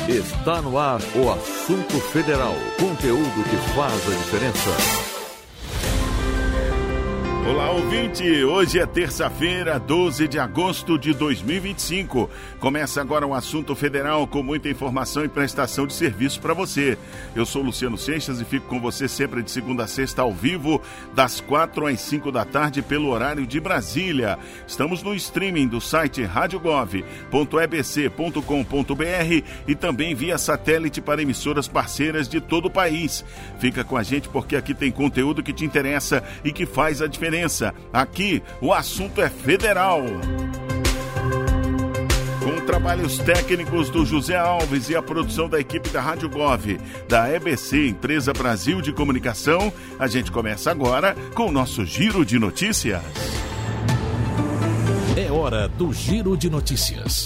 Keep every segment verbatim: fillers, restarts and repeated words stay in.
Está no ar o Assunto Federal, conteúdo que faz a diferença. Olá, ouvinte! Hoje é terça-feira, doze de agosto de dois mil e vinte e cinco. Começa agora o Assunto Federal com muita informação e prestação de serviço para você. Eu sou Luciano Seixas e fico com você sempre de segunda a sexta ao vivo, das quatro às cinco da tarde, pelo horário de Brasília. Estamos no streaming do site rádio gov ponto e b c ponto com ponto b r e também via satélite para emissoras parceiras de todo o país. Fica com a gente porque aqui tem conteúdo que te interessa e que faz a diferença. Aqui, o assunto é federal. Com trabalhos técnicos do José Alves e a produção da equipe da Rádio Gov, da E B C, Empresa Brasil de Comunicação, a gente começa agora com o nosso Giro de Notícias. É hora do Giro de Notícias.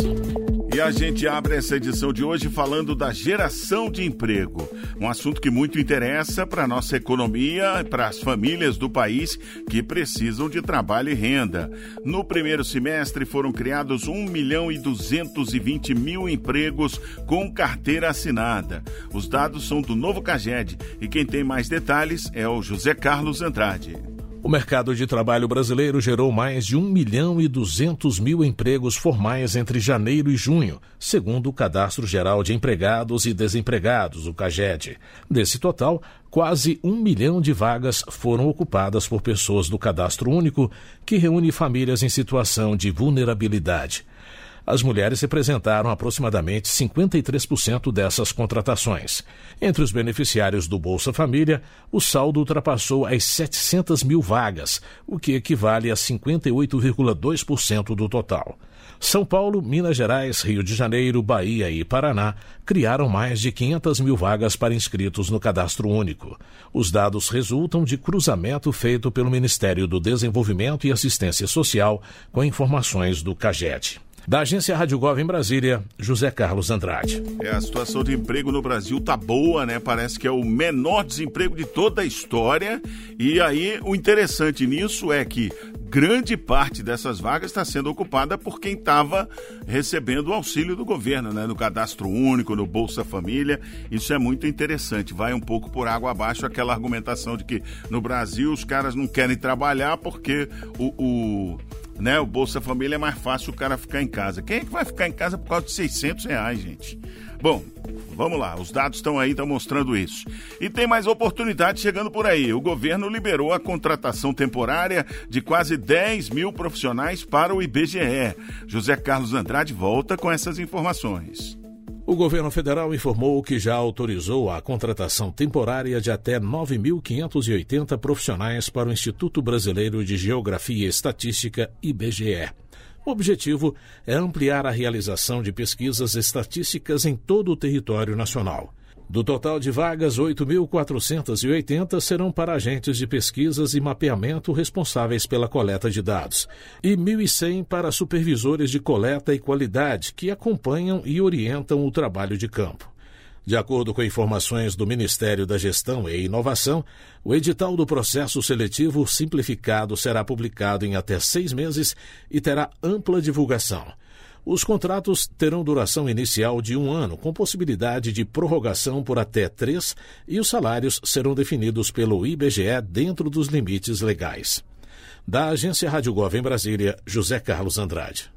E a gente abre essa edição de hoje falando da geração de emprego. Um assunto que muito interessa para a nossa economia, para as famílias do país que precisam de trabalho e renda. No primeiro semestre foram criados um milhão e duzentos e vinte mil empregos com carteira assinada. Os dados são do Novo CAGED e quem tem mais detalhes é o José Carlos Andrade. O mercado de trabalho brasileiro gerou mais de um milhão e duzentos mil empregos formais entre janeiro e junho, segundo o Cadastro Geral de Empregados e Desempregados, o CAGED. Desse total, quase um milhão de vagas foram ocupadas por pessoas do Cadastro Único, que reúne famílias em situação de vulnerabilidade. As mulheres representaram aproximadamente cinquenta e três por cento dessas contratações. Entre os beneficiários do Bolsa Família, o saldo ultrapassou as setecentas mil vagas, o que equivale a cinquenta e oito vírgula dois por cento do total. São Paulo, Minas Gerais, Rio de Janeiro, Bahia e Paraná criaram mais de quinhentas mil vagas para inscritos no Cadastro Único. Os dados resultam de cruzamento feito pelo Ministério do Desenvolvimento e Assistência Social com informações do CAGED. Da agência Rádio Gov em Brasília, José Carlos Andrade. É, a situação de emprego no Brasil tá boa, né? Parece que é o menor desemprego de toda a história. E aí, o interessante nisso é que grande parte dessas vagas está sendo ocupada por quem estava recebendo o auxílio do governo, né? No Cadastro Único, no Bolsa Família. Isso é muito interessante. Vai um pouco por água abaixo aquela argumentação de que no Brasil os caras não querem trabalhar porque o... o Né, o Bolsa Família é mais fácil o cara ficar em casa. Quem é que vai ficar em casa por causa de seiscentos reais, gente? Bom, vamos lá, os dados estão aí, estão mostrando isso. E tem mais oportunidade chegando por aí. O governo liberou a contratação temporária de quase dez mil profissionais para o I B G E. José Carlos Andrade volta com essas informações. O governo federal informou que já autorizou a contratação temporária de até nove mil quinhentos e oitenta profissionais para o Instituto Brasileiro de Geografia e Estatística, I B G E. O objetivo é ampliar a realização de pesquisas estatísticas em todo o território nacional. Do total de vagas, oito mil quatrocentos e oitenta serão para agentes de pesquisas e mapeamento responsáveis pela coleta de dados, e mil e cem para supervisores de coleta e qualidade, que acompanham e orientam o trabalho de campo. De acordo com informações do Ministério da Gestão e Inovação, o edital do processo seletivo simplificado será publicado em até seis meses e terá ampla divulgação. Os contratos terão duração inicial de um ano, com possibilidade de prorrogação por até três, e os salários serão definidos pelo I B G E dentro dos limites legais. Da agência Rádio Gov em Brasília, José Carlos Andrade.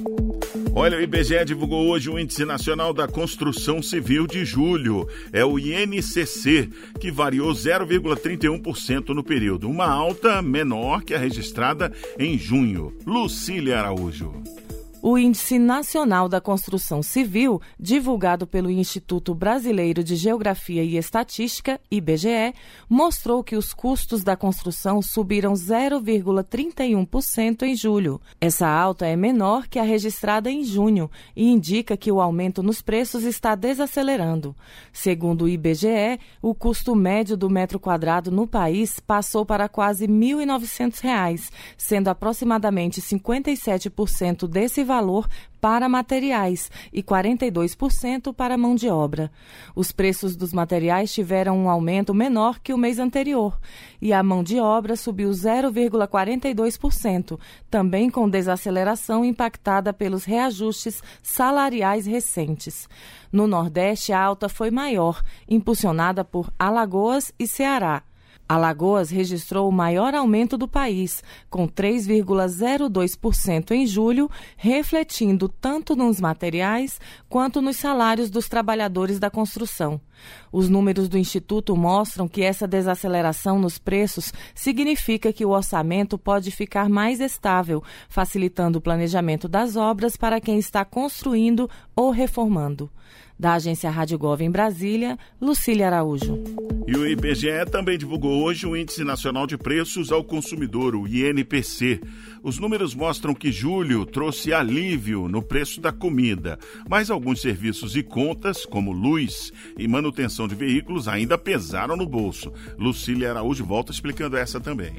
Olha, o I B G E divulgou hoje o Índice Nacional da Construção Civil de julho. É o I N C C, que variou zero vírgula trinta e um por cento no período, uma alta menor que a registrada em junho. Lucília Araújo. O Índice Nacional da Construção Civil, divulgado pelo Instituto Brasileiro de Geografia e Estatística, I B G E, mostrou que os custos da construção subiram zero vírgula trinta e um por cento em julho. Essa alta é menor que a registrada em junho e indica que o aumento nos preços está desacelerando. Segundo o I B G E, o custo médio do metro quadrado no país passou para quase mil e novecentos reais, sendo aproximadamente cinquenta e sete por cento desse valor para materiais e quarenta e dois por cento para mão de obra. Os preços dos materiais tiveram um aumento menor que o mês anterior e a mão de obra subiu zero vírgula quarenta e dois por cento, também com desaceleração impactada pelos reajustes salariais recentes. No Nordeste, a alta foi maior, impulsionada por Alagoas e Ceará. Alagoas registrou o maior aumento do país, com três vírgula zero dois por cento em julho, refletindo tanto nos materiais quanto nos salários dos trabalhadores da construção. Os números do Instituto mostram que essa desaceleração nos preços significa que o orçamento pode ficar mais estável, facilitando o planejamento das obras para quem está construindo ou reformando. Da agência Rádio Gov em Brasília, Lucília Araújo. E o I B G E também divulgou hoje o Índice Nacional de Preços ao Consumidor, o I N P C. Os números mostram que julho trouxe alívio no preço da comida, mas alguns serviços e contas, como luz e manutenção de veículos, ainda pesaram no bolso. Lucília Araújo volta explicando essa também.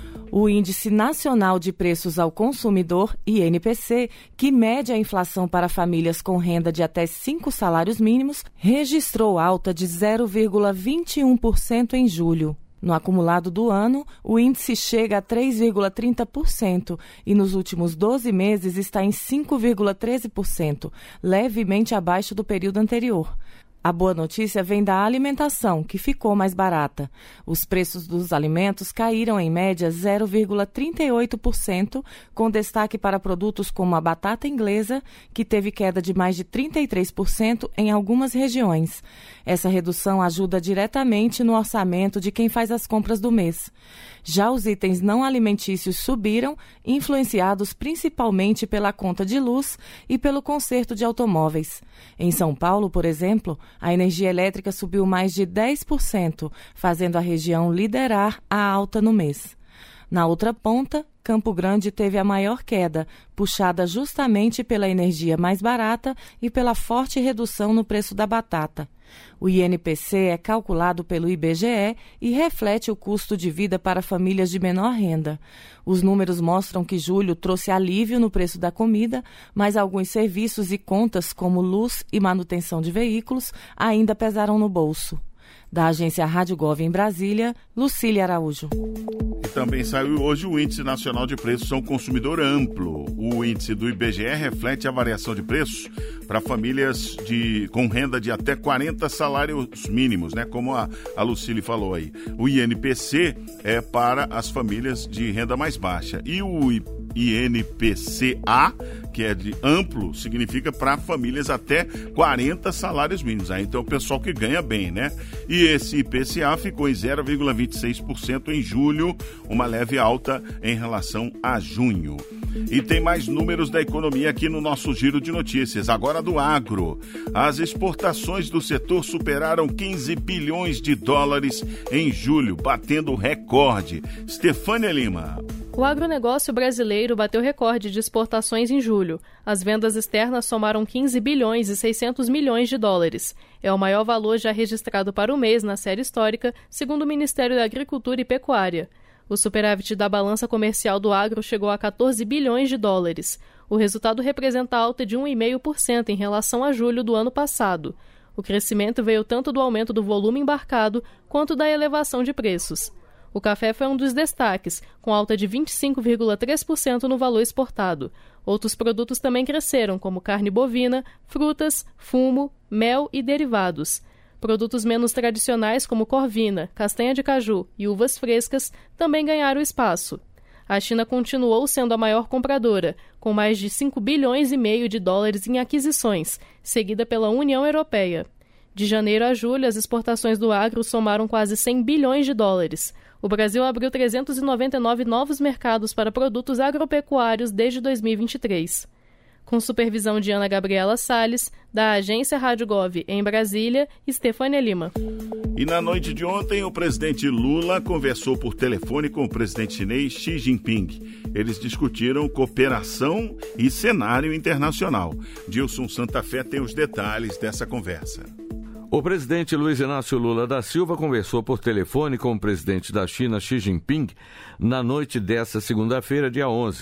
O Índice Nacional de Preços ao Consumidor, I N P C, que mede a inflação para famílias com renda de até cinco salários mínimos, registrou alta de zero vírgula vinte e um por cento em julho. No acumulado do ano, o índice chega a três vírgula trinta por cento e nos últimos doze meses está em cinco vírgula treze por cento, levemente abaixo do período anterior. A boa notícia vem da alimentação, que ficou mais barata. Os preços dos alimentos caíram em média zero vírgula trinta e oito por cento, com destaque para produtos como a batata inglesa, que teve queda de mais de trinta e três por cento em algumas regiões. Essa redução ajuda diretamente no orçamento de quem faz as compras do mês. Já os itens não alimentícios subiram, influenciados principalmente pela conta de luz e pelo conserto de automóveis. Em São Paulo, por exemplo, a energia elétrica subiu mais de dez por cento, fazendo a região liderar a alta no mês. Na outra ponta, Campo Grande teve a maior queda, puxada justamente pela energia mais barata e pela forte redução no preço da batata. O I N P C é calculado pelo I B G E e reflete o custo de vida para famílias de menor renda. Os números mostram que julho trouxe alívio no preço da comida, mas alguns serviços e contas, como luz e manutenção de veículos, ainda pesaram no bolso. Da agência Rádio Gov em Brasília, Lucília Araújo. E também saiu hoje o Índice Nacional de Preços ao Consumidor Amplo. O índice do I B G E reflete a variação de preços para famílias de, com renda de até quarenta salários mínimos, né? Como a, a Lucília falou aí. O I N P C é para as famílias de renda mais baixa. E o I N P C A, que é de amplo, significa para famílias até quarenta salários mínimos. Aí, então, o pessoal que ganha bem, né? E esse I P C A ficou em zero vírgula vinte e seis por cento em julho, uma leve alta em relação a junho. E tem mais números da economia aqui no nosso Giro de Notícias, agora do agro. As exportações do setor superaram quinze bilhões de dólares em julho, batendo recorde. Stefânia Lima. O agronegócio brasileiro bateu recorde de exportações em julho. As vendas externas somaram quinze bilhões e seiscentos milhões de dólares. É o maior valor já registrado para o mês na série histórica, segundo o Ministério da Agricultura e Pecuária. O superávit da balança comercial do agro chegou a catorze bilhões de dólares. O resultado representa alta de um vírgula cinco por cento em relação a julho do ano passado. O crescimento veio tanto do aumento do volume embarcado quanto da elevação de preços. O café foi um dos destaques, com alta de vinte e cinco vírgula três por cento no valor exportado. Outros produtos também cresceram, como carne bovina, frutas, fumo, mel e derivados. Produtos menos tradicionais, como corvina, castanha de caju e uvas frescas, também ganharam espaço. A China continuou sendo a maior compradora, com mais de cinco bilhões e meio de dólares em aquisições, seguida pela União Europeia. De janeiro a julho, as exportações do agro somaram quase cem bilhões de dólares. O Brasil abriu trezentos e noventa e nove novos mercados para produtos agropecuários desde dois mil e vinte e três. Com supervisão de Ana Gabriela Salles, da agência Rádio Gov em Brasília, Stefânia Lima. E na noite de ontem, o presidente Lula conversou por telefone com o presidente chinês Xi Jinping. Eles discutiram cooperação e cenário internacional. Dilson Santa Fé tem os detalhes dessa conversa. O presidente Luiz Inácio Lula da Silva conversou por telefone com o presidente da China, Xi Jinping, na noite desta segunda-feira, dia onze.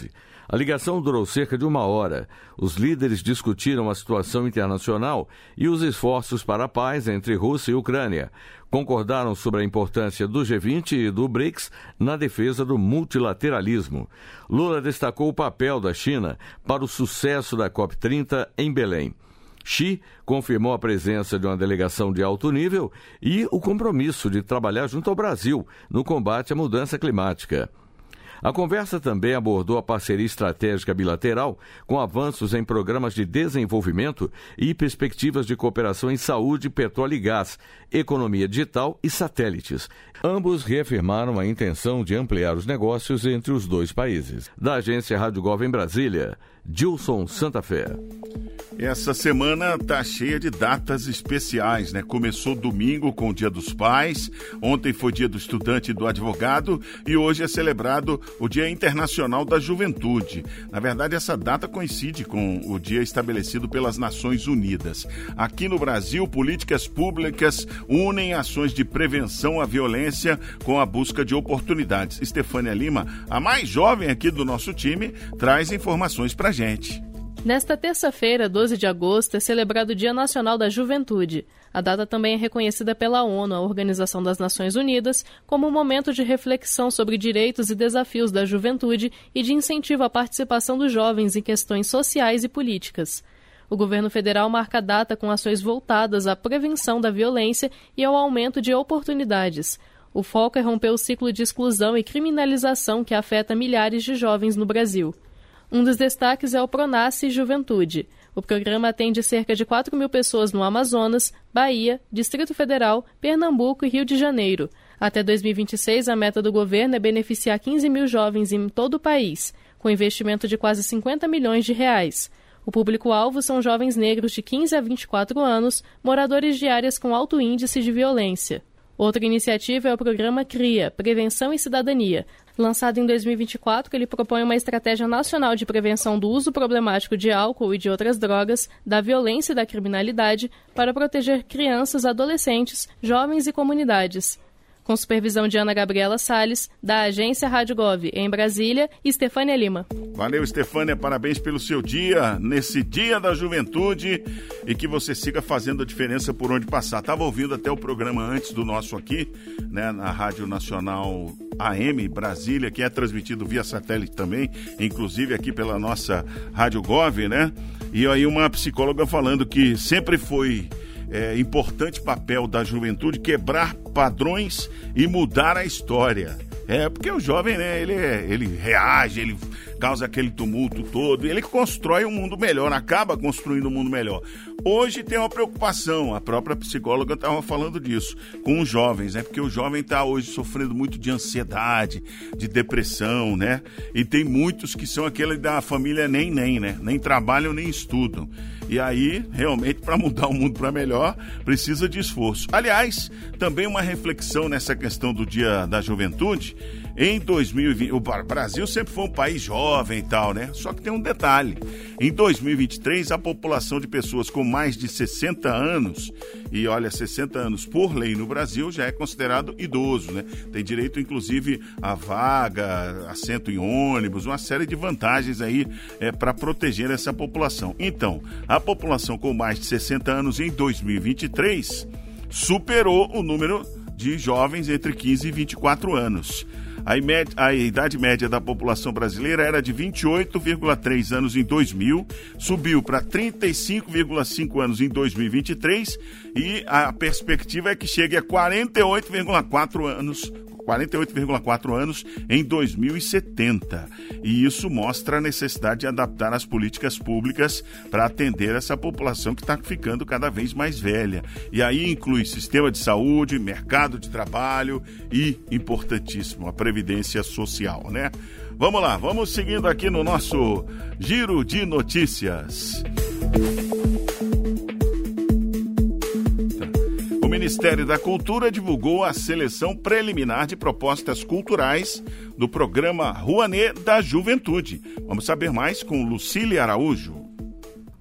A ligação durou cerca de uma hora. Os líderes discutiram a situação internacional e os esforços para a paz entre Rússia e Ucrânia. Concordaram sobre a importância do G vinte e do BRICS na defesa do multilateralismo. Lula destacou o papel da China para o sucesso da COP trinta em Belém. Xi confirmou a presença de uma delegação de alto nível e o compromisso de trabalhar junto ao Brasil no combate à mudança climática. A conversa também abordou a parceria estratégica bilateral com avanços em programas de desenvolvimento e perspectivas de cooperação em saúde, petróleo e gás, economia digital e satélites. Ambos reafirmaram a intenção de ampliar os negócios entre os dois países. Da agência Rádio Gov em Brasília, Gilson Santa Fé. Essa semana tá cheia de datas especiais, né? Começou domingo com o Dia dos Pais, ontem foi Dia do Estudante e do Advogado e hoje é celebrado o Dia Internacional da Juventude. Na verdade, essa data coincide com o dia estabelecido pelas Nações Unidas. Aqui no Brasil, políticas públicas unem ações de prevenção à violência com a busca de oportunidades. Estefânia Lima, a mais jovem aqui do nosso time, traz informações pra gente. Nesta terça-feira, doze de agosto, é celebrado o Dia Nacional da Juventude. A data também é reconhecida pela ONU, a Organização das Nações Unidas, como um momento de reflexão sobre direitos e desafios da juventude e de incentivo à participação dos jovens em questões sociais e políticas. O governo federal marca a data com ações voltadas à prevenção da violência e ao aumento de oportunidades. O foco é romper o ciclo de exclusão e criminalização que afeta milhares de jovens no Brasil. Um dos destaques é o Pronasce Juventude. O programa atende cerca de quatro mil pessoas no Amazonas, Bahia, Distrito Federal, Pernambuco e Rio de Janeiro. Até dois mil e vinte e seis, a meta do governo é beneficiar quinze mil jovens em todo o país, com investimento de quase cinquenta milhões de reais. O público-alvo são jovens negros de quinze a vinte e quatro anos, moradores de áreas com alto índice de violência. Outra iniciativa é o programa CRIA, Prevenção e Cidadania. Lançado em dois mil e vinte e quatro, ele propõe uma estratégia nacional de prevenção do uso problemático de álcool e de outras drogas, da violência e da criminalidade, para proteger crianças, adolescentes, jovens e comunidades. Com supervisão de Ana Gabriela Salles, da agência Rádio Gov em Brasília, Estefânia Lima. Valeu, Estefânia, parabéns pelo seu dia, nesse Dia da Juventude, e que você siga fazendo a diferença por onde passar. Estava ouvindo até o programa antes do nosso aqui, né, na Rádio Nacional A M Brasília, que é transmitido via satélite também, inclusive aqui pela nossa Rádio Gov, né? E aí uma psicóloga falando que sempre foi É, importante papel da juventude quebrar padrões e mudar a história. É, porque o jovem, né, ele, é, ele reage, ele causa aquele tumulto todo, ele constrói um mundo melhor, acaba construindo um mundo melhor. Hoje tem uma preocupação, a própria psicóloga estava falando disso, com os jovens, né, porque o jovem está hoje sofrendo muito de ansiedade, de depressão, né, e tem muitos que são aquele da família nem nem, né, nem trabalham nem estudam. E aí, realmente, para mudar o mundo para melhor, precisa de esforço. Aliás, também uma reflexão nessa questão do Dia da Juventude. Em dois mil e vinte, o Brasil sempre foi um país jovem e tal, né? Só que tem um detalhe. Em dois mil e vinte e três, a população de pessoas com mais de sessenta anos, e olha, sessenta anos por lei no Brasil, já é considerado idoso, né? Tem direito, inclusive, a vaga, assento em ônibus, uma série de vantagens aí é, para proteger essa população. Então, a população com mais de sessenta anos em dois mil e vinte e três superou o número de jovens entre quinze e vinte e quatro anos. A, imed- a idade média da população brasileira era de vinte e oito vírgula três anos em dois mil, subiu para trinta e cinco vírgula cinco anos em dois mil e vinte e três e a perspectiva é que chegue a quarenta e oito vírgula quatro anos quarenta e oito vírgula quatro anos em dois mil e setenta. E isso mostra a necessidade de adaptar as políticas públicas para atender essa população que está ficando cada vez mais velha. E aí inclui sistema de saúde, mercado de trabalho e, importantíssimo, a previdência social, né? Vamos lá, vamos seguindo aqui no nosso Giro de Notícias. O Ministério da Cultura divulgou a seleção preliminar de propostas culturais do programa Rouanet da Juventude. Vamos saber mais com Lucília Araújo.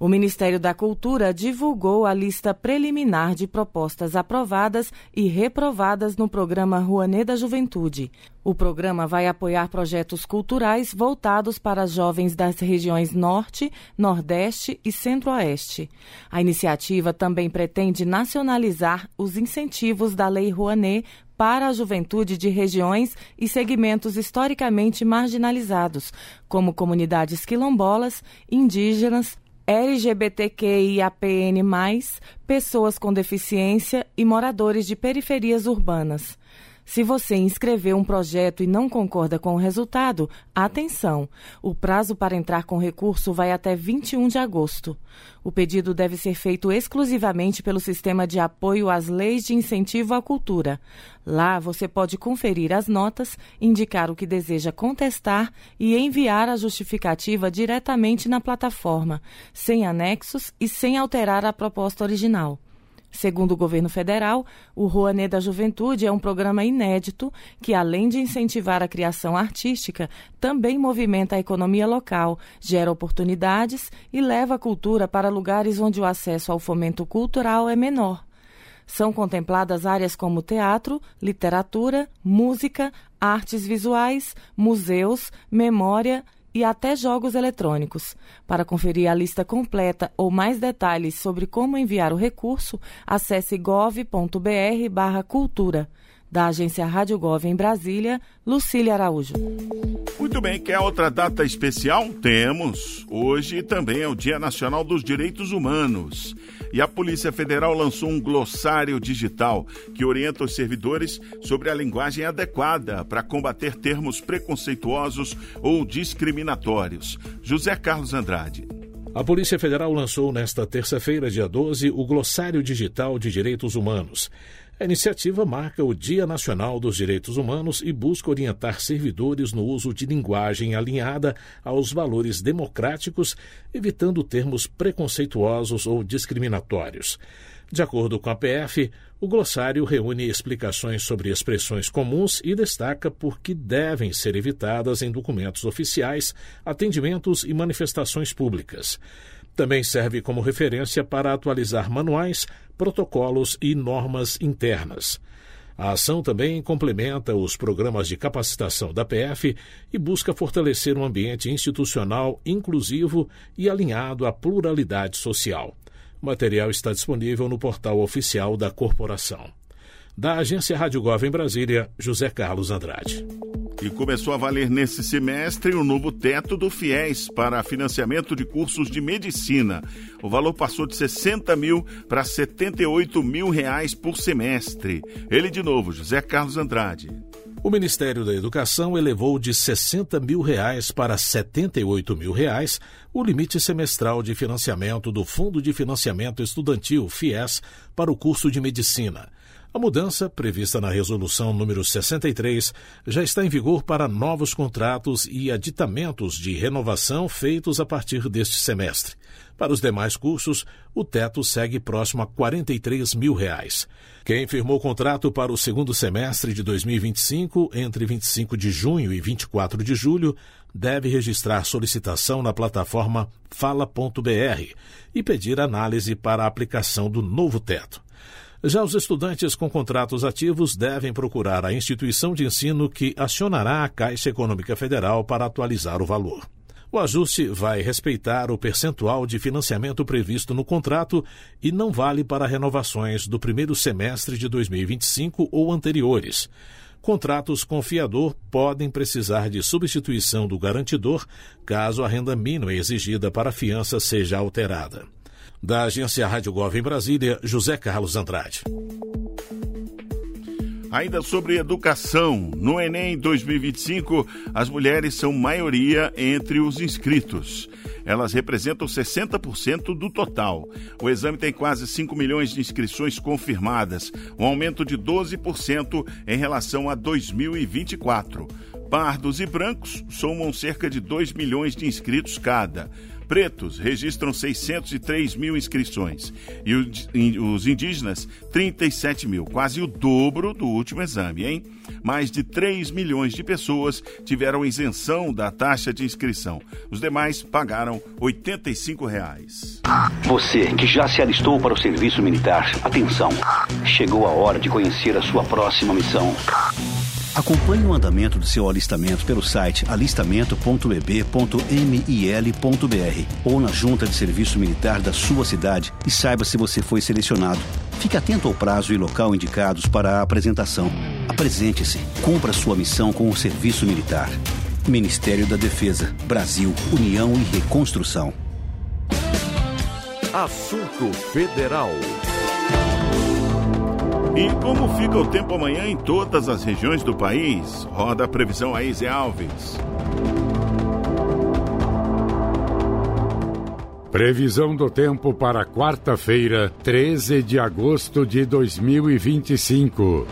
O Ministério da Cultura divulgou a lista preliminar de propostas aprovadas e reprovadas no programa Rouanet da Juventude. O programa vai apoiar projetos culturais voltados para jovens das regiões Norte, Nordeste e Centro-Oeste. A iniciativa também pretende nacionalizar os incentivos da Lei Rouanet para a juventude de regiões e segmentos historicamente marginalizados, como comunidades quilombolas, indígenas, L G B T Q I A P N mais, pessoas com deficiência e moradores de periferias urbanas. Se você inscreveu um projeto e não concorda com o resultado, atenção! O prazo para entrar com recurso vai até vinte e um de agosto. O pedido deve ser feito exclusivamente pelo Sistema de Apoio às Leis de Incentivo à Cultura. Lá você pode conferir as notas, indicar o que deseja contestar e enviar a justificativa diretamente na plataforma, sem anexos e sem alterar a proposta original. Segundo o governo federal, o Rouanet da Juventude é um programa inédito que, além de incentivar a criação artística, também movimenta a economia local, gera oportunidades e leva a cultura para lugares onde o acesso ao fomento cultural é menor. São contempladas áreas como teatro, literatura, música, artes visuais, museus, memória e até jogos eletrônicos. Para conferir a lista completa ou mais detalhes sobre como enviar o recurso, acesse gov ponto br barra cultura. Da agência Rádio Gov em Brasília, Lucília Araújo. Muito bem, quer outra data especial? Temos. Hoje também é o Dia Nacional dos Direitos Humanos. E a Polícia Federal lançou um glossário digital que orienta os servidores sobre a linguagem adequada para combater termos preconceituosos ou discriminatórios. José Carlos Andrade. A Polícia Federal lançou nesta terça-feira, dia doze, o Glossário Digital de Direitos Humanos. A iniciativa marca o Dia Nacional dos Direitos Humanos e busca orientar servidores no uso de linguagem alinhada aos valores democráticos, evitando termos preconceituosos ou discriminatórios. De acordo com a P F, o glossário reúne explicações sobre expressões comuns e destaca por que devem ser evitadas em documentos oficiais, atendimentos e manifestações públicas. Também serve como referência para atualizar manuais, protocolos e normas internas. A ação também complementa os programas de capacitação da P F e busca fortalecer um ambiente institucional inclusivo e alinhado à pluralidade social. O material está disponível no portal oficial da corporação. Da agência Rádio Gov em Brasília, José Carlos Andrade. E começou a valer nesse semestre o novo teto do FIES para financiamento de cursos de medicina. O valor passou de sessenta mil para setenta e oito mil reais por semestre. Ele de novo, José Carlos Andrade. O Ministério da Educação elevou de sessenta mil reais para setenta e oito mil reais o limite semestral de financiamento do Fundo de Financiamento Estudantil, FIES, para o curso de medicina. A mudança, prevista na Resolução número sessenta e três, já está em vigor para novos contratos e aditamentos de renovação feitos a partir deste semestre. Para os demais cursos, o teto segue próximo a quarenta e três mil reais. Quem firmou contrato para o segundo semestre de dois mil e vinte e cinco, entre vinte e cinco de junho e vinte e quatro de julho, deve registrar solicitação na plataforma fala ponto br e pedir análise para a aplicação do novo teto. Já os estudantes com contratos ativos devem procurar a instituição de ensino que acionará a Caixa Econômica Federal para atualizar o valor. O ajuste vai respeitar o percentual de financiamento previsto no contrato e não vale para renovações do primeiro semestre de dois mil e vinte e cinco ou anteriores. Contratos com fiador podem precisar de substituição do garantidor caso a renda mínima exigida para a fiança seja alterada. Da agência Rádio Gov em Brasília, José Carlos Andrade. Ainda sobre educação, no Enem dois mil e vinte e cinco, as mulheres são maioria entre os inscritos. Elas representam sessenta por cento do total. O exame tem quase cinco milhões de inscrições confirmadas, um aumento de doze por cento em relação a dois mil e vinte e quatro. Pardos e brancos somam cerca de dois milhões de inscritos cada. pretos registram seiscentos e três mil inscrições e os indígenas trinta e sete mil, quase o dobro do último exame, hein? Mais de três milhões de pessoas tiveram isenção da taxa de inscrição. Os demais pagaram oitenta e cinco reais. Você que já se alistou para o serviço militar, atenção, chegou a hora de conhecer a sua próxima missão. Acompanhe o andamento do seu alistamento pelo site alistamento ponto e b ponto mil ponto b r ou na junta de serviço militar da sua cidade e saiba se você foi selecionado. Fique atento ao prazo e local indicados para a apresentação. Apresente-se, cumpra sua missão com o serviço militar. Ministério da Defesa, Brasil, União e Reconstrução. Assunto Federal. E como fica o tempo amanhã em todas as regiões do país? Roda a previsão aí, Zé Alves. Previsão do tempo para quarta-feira, treze de agosto de dois mil e vinte e cinco.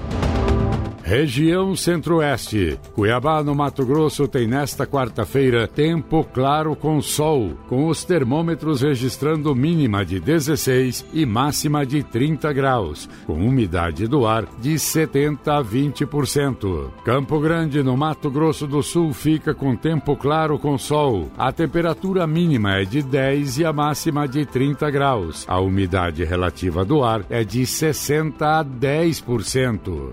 Região Centro-Oeste. Cuiabá, no Mato Grosso, tem nesta quarta-feira tempo claro com sol, com os termômetros registrando mínima de dezesseis e máxima de trinta graus, com umidade do ar de setenta a vinte por cento. Campo Grande, no Mato Grosso do Sul, fica com tempo claro com sol. A temperatura mínima é de dez e a máxima de trinta graus. A umidade relativa do ar é de sessenta a dez por cento.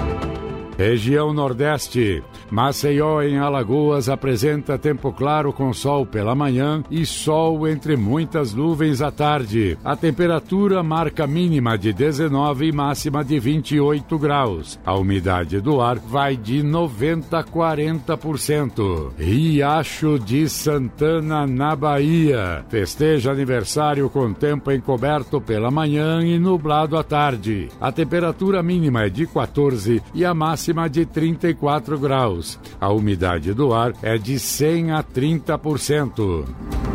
Região Nordeste. Maceió, em Alagoas, apresenta tempo claro com sol pela manhã e sol entre muitas nuvens à tarde. A temperatura marca mínima de dezenove e máxima de vinte e oito graus. A umidade do ar vai de noventa a quarenta por cento. Riacho de Santana, na Bahia. Festeja aniversário com tempo encoberto pela manhã e nublado à tarde. A temperatura mínima é de quatorze e a máxima de trinta e quatro graus. A umidade do ar é de cem a trinta por cento.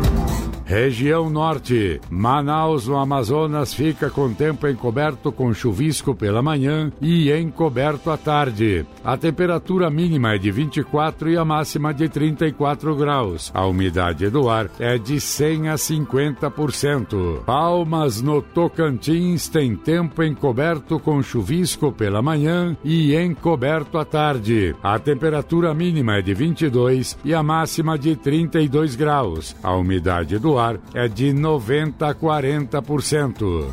Região Norte. Manaus, no Amazonas, fica com tempo encoberto com chuvisco pela manhã e encoberto à tarde. A temperatura mínima é de vinte e quatro e a máxima de trinta e quatro graus. A umidade do ar é de cem a cinquenta por cento. Palmas, no Tocantins, tem tempo encoberto com chuvisco pela manhã e encoberto à tarde. A temperatura mínima é de vinte e dois e a máxima de trinta e dois graus. A umidade do ar é de noventa a quarenta por cento.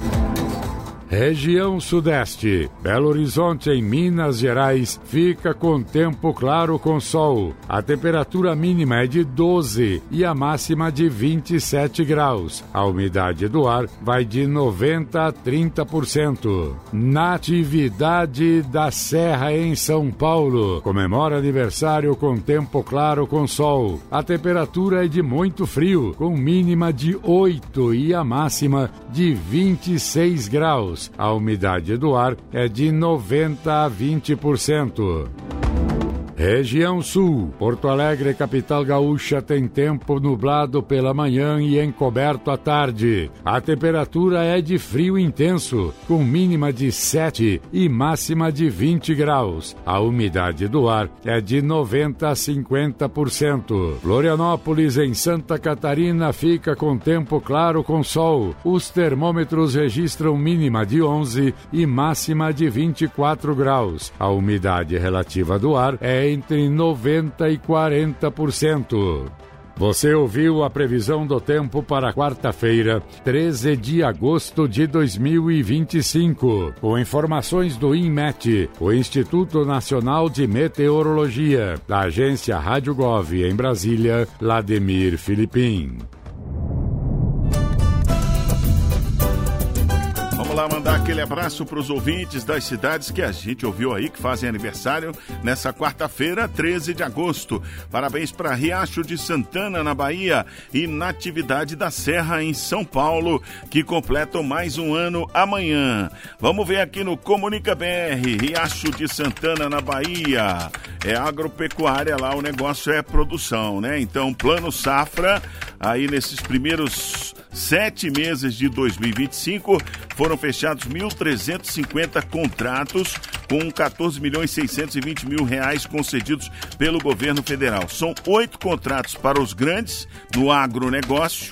Região Sudeste. Belo Horizonte, em Minas Gerais, fica com tempo claro com sol. A temperatura mínima é de doze e a máxima de vinte e sete graus. A umidade do ar vai de noventa a trinta por cento. Natividade da Serra, em São Paulo. Comemora aniversário com tempo claro com sol. A temperatura é de muito frio, com mínima de oito e a máxima de vinte e seis graus. A umidade do ar é de noventa a vinte por cento. Região Sul. Porto Alegre, capital gaúcha, tem tempo nublado pela manhã e encoberto à tarde. A temperatura é de frio intenso, com mínima de sete e máxima de vinte graus. A umidade do ar é de noventa a cinquenta por cento. Florianópolis, em Santa Catarina, fica com tempo claro com sol. Os termômetros registram mínima de onze e máxima de vinte e quatro graus. A umidade relativa do ar é entre noventa e quarenta por cento. Você ouviu a previsão do tempo para quarta-feira, treze de agosto de dois mil e vinte e cinco, com informações do INMET, o Instituto Nacional de Meteorologia, da agência Rádio Gov em Brasília, Lademir Filipim. Vamos lá mandar aquele abraço para os ouvintes das cidades que a gente ouviu aí, que fazem aniversário nessa quarta-feira, treze de agosto. Parabéns para Riacho de Santana, na Bahia, e Natividade da Serra, em São Paulo, que completam mais um ano amanhã. Vamos ver aqui no Comunica B R, Riacho de Santana, na Bahia. É agropecuária lá, o negócio é produção, né? Então, Plano Safra, aí nesses primeiros sete meses de dois mil e vinte e cinco, foram fechados mil trezentos e cinquenta contratos com quatorze milhões seiscentos e vinte mil reais concedidos pelo governo federal. São oito contratos para os grandes no agronegócio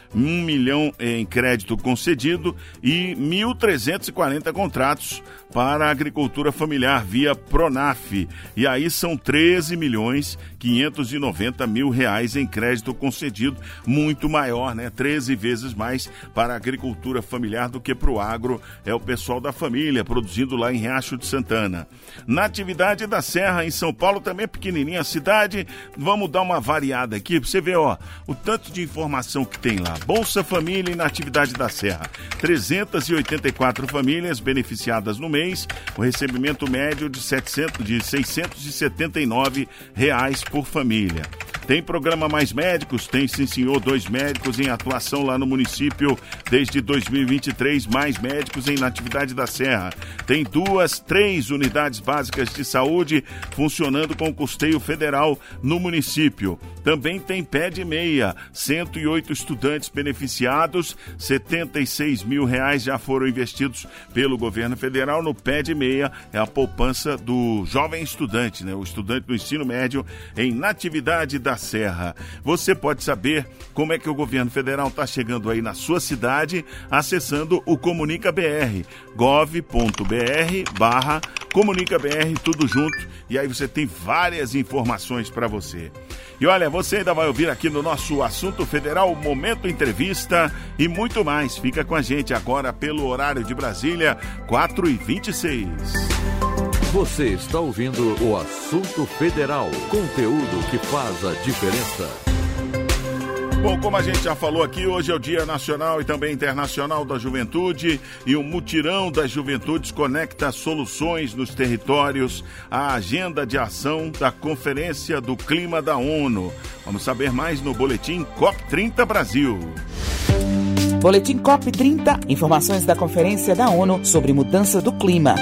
um milhão em crédito concedido e mil trezentos e quarenta contratos para a agricultura familiar via Pronaf. E aí são treze milhões quinhentos e noventa mil reais em crédito concedido, muito maior, né? treze vezes mais para a agricultura familiar do que para o agro. É o pessoal da família produzindo lá em Riacho de Santana. Natividade da Serra, em São Paulo, também é pequenininha a cidade. Vamos dar uma variada aqui para você ver, ó, o tanto de informação que tem lá. Bolsa Família e Natividade da Serra. trezentas e oitenta e quatro famílias beneficiadas no mês, o recebimento médio de, setecentos, de seiscentos e setenta e nove reais por família. Tem programa Mais Médicos? Tem, sim, senhor, dois médicos em atuação lá no município desde dois mil e vinte e três, mais médicos em Natividade da Serra. Tem duas, três unidades básicas de saúde funcionando com custeio federal no município. Também tem pé de meia, cento e oito estudantes beneficiados, setenta e seis mil reais já foram investidos pelo governo federal no pé de meia, é a poupança do jovem estudante, né? O estudante do ensino médio em Natividade da Serra. Você pode saber como é que o governo federal está chegando aí na sua cidade acessando o Comunica B R, gov ponto br barra Comunica B R, tudo junto, e aí você tem várias informações para você. E olha, você ainda vai ouvir aqui no nosso Assunto Federal, Momento Entrevista e muito mais. Fica com a gente agora pelo horário de Brasília, quatro e vinte e seis. Você está ouvindo o Assunto Federal, conteúdo que faz a diferença. Bom, como a gente já falou aqui, hoje é o Dia Nacional e também Internacional da Juventude, e o Mutirão das Juventudes conecta soluções nos territórios à agenda de ação da Conferência do Clima da ONU. Vamos saber mais no Boletim COP trinta Brasil. Boletim COP trinta, informações da Conferência da ONU sobre mudança do clima.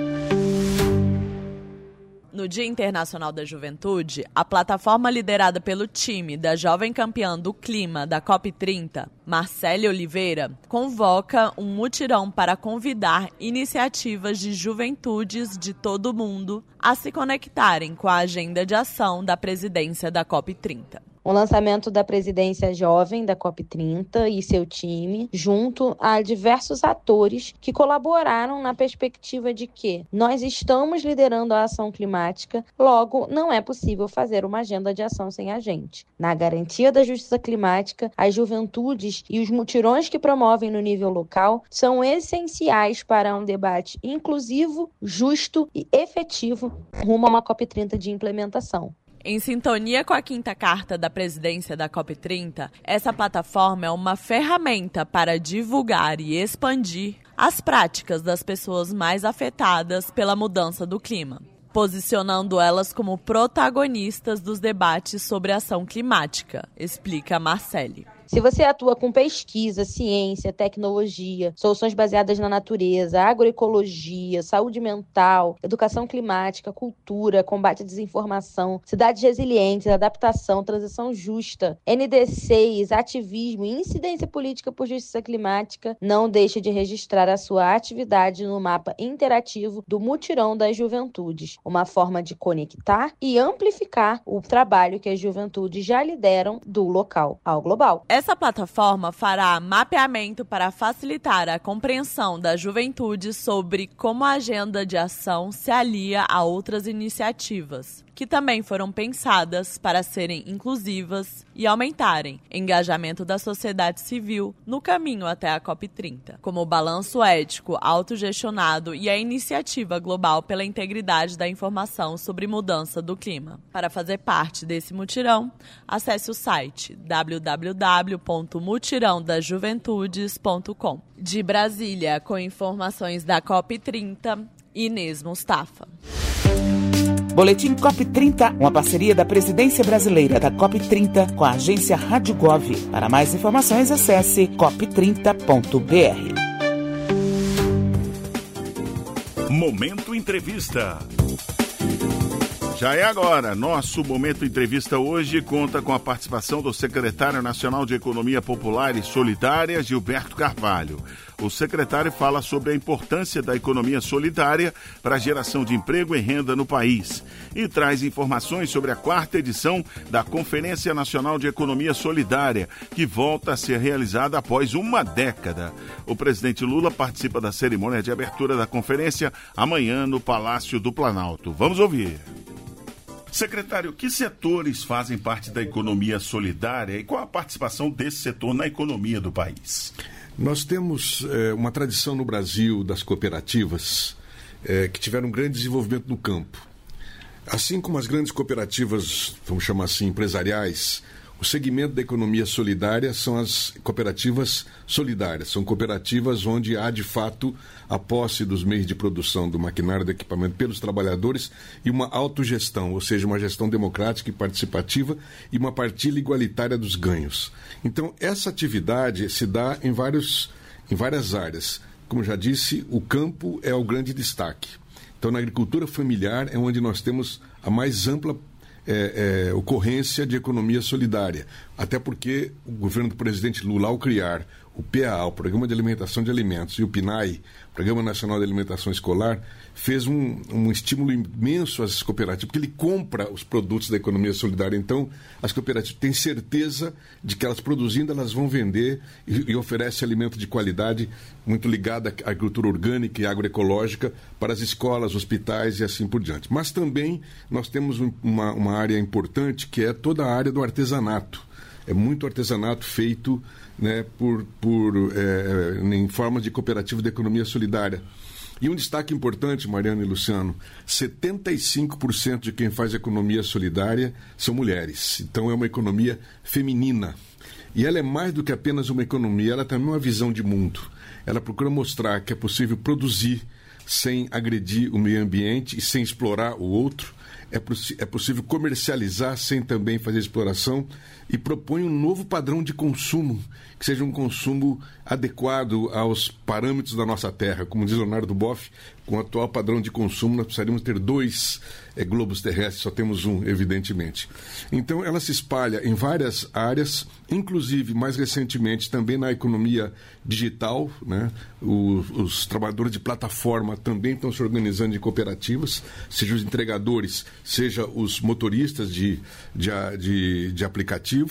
No Dia Internacional da Juventude, a plataforma liderada pelo time da jovem campeã do clima da COP trinta, Marcele Oliveira, convoca um mutirão para convidar iniciativas de juventudes de todo o mundo a se conectarem com a agenda de ação da presidência da COP trinta. O lançamento da presidência jovem da COP trinta e seu time, junto a diversos atores que colaboraram na perspectiva de que nós estamos liderando a ação climática, logo não é possível fazer uma agenda de ação sem a gente. Na garantia da justiça climática, as juventudes e os mutirões que promovem no nível local são essenciais para um debate inclusivo, justo e efetivo rumo a uma COP trinta de implementação. Em sintonia com a quinta carta da presidência da COP trinta, essa plataforma é uma ferramenta para divulgar e expandir as práticas das pessoas mais afetadas pela mudança do clima, posicionando elas como protagonistas dos debates sobre ação climática, explica Marcele. Se você atua com pesquisa, ciência, tecnologia, soluções baseadas na natureza, agroecologia, saúde mental, educação climática, cultura, combate à desinformação, cidades resilientes, adaptação, transição justa, N D Cs, ativismo e incidência política por justiça climática, não deixe de registrar a sua atividade no mapa interativo do Mutirão das Juventudes, uma forma de conectar e amplificar o trabalho que as juventudes já lideram do local ao global. Essa plataforma fará mapeamento para facilitar a compreensão da juventude sobre como a agenda de ação se alia a outras iniciativas, que também foram pensadas para serem inclusivas e aumentarem o engajamento da sociedade civil no caminho até a COP trinta, como o balanço ético autogestionado e a iniciativa global pela integridade da informação sobre mudança do clima. Para fazer parte desse mutirão, acesse o site w w w ponto mutirão das juventudes ponto com. De Brasília, com informações da COP trinta, Inês Mustafa. Boletim COP trinta, uma parceria da Presidência Brasileira da COP trinta com a agência Rádio Gov. Para mais informações, acesse cop trinta ponto b r. Momento Entrevista. Já é agora. Nosso Momento Entrevista hoje conta com a participação do secretário nacional de Economia Popular e Solidária, Gilberto Carvalho. O secretário fala sobre a importância da economia solidária para a geração de emprego e renda no país e traz informações sobre a quarta edição da Conferência Nacional de Economia Solidária, que volta a ser realizada após uma década. O presidente Lula participa da cerimônia de abertura da conferência amanhã no Palácio do Planalto. Vamos ouvir. Secretário, que setores fazem parte da economia solidária e qual a participação desse setor na economia do país? Nós temos é, uma tradição no Brasil das cooperativas é, que tiveram um grande desenvolvimento no campo. Assim como as grandes cooperativas, vamos chamar assim, empresariais, o segmento da economia solidária são as cooperativas solidárias. São cooperativas onde há, de fato, a posse dos meios de produção, do maquinário, do equipamento pelos trabalhadores e uma autogestão, ou seja, uma gestão democrática e participativa e uma partilha igualitária dos ganhos. Então, essa atividade se dá em, vários, em várias áreas. Como já disse, o campo é o grande destaque. Então, na agricultura familiar é onde nós temos a mais ampla É, é, ocorrência de economia solidária, até porque o governo do presidente Lula, ao criar o P A A, o Programa de Alimentação de Alimentos, e o PNAE, Programa Nacional de Alimentação Escolar, fez um, um estímulo imenso às cooperativas, porque ele compra os produtos da economia solidária. Então, as cooperativas têm certeza de que elas produzindo, elas vão vender e, e oferecem alimento de qualidade, muito ligado à agricultura orgânica e agroecológica, para as escolas, hospitais e assim por diante. Mas também nós temos um, uma, uma área importante, que é toda a área do artesanato. É muito artesanato feito, né, por, por, é, em formas de cooperativa de economia solidária. E um destaque importante, Mariana e Luciano, setenta e cinco por cento de quem faz economia solidária são mulheres. Então é uma economia feminina. E ela é mais do que apenas uma economia, ela também é uma visão de mundo. Ela procura mostrar que é possível produzir sem agredir o meio ambiente e sem explorar o outro. É, é possível comercializar sem também fazer exploração e propõe um novo padrão de consumo, que seja um consumo adequado aos parâmetros da nossa terra. Como diz Leonardo Boff, com o atual padrão de consumo nós precisaríamos ter dois é, globos terrestres, só temos um, evidentemente. Então ela se espalha em várias áreas, inclusive, mais recentemente, também na economia digital, né? O, os trabalhadores de plataforma também estão se organizando em cooperativas, seja os entregadores, seja os motoristas de, de, de, de aplicativo.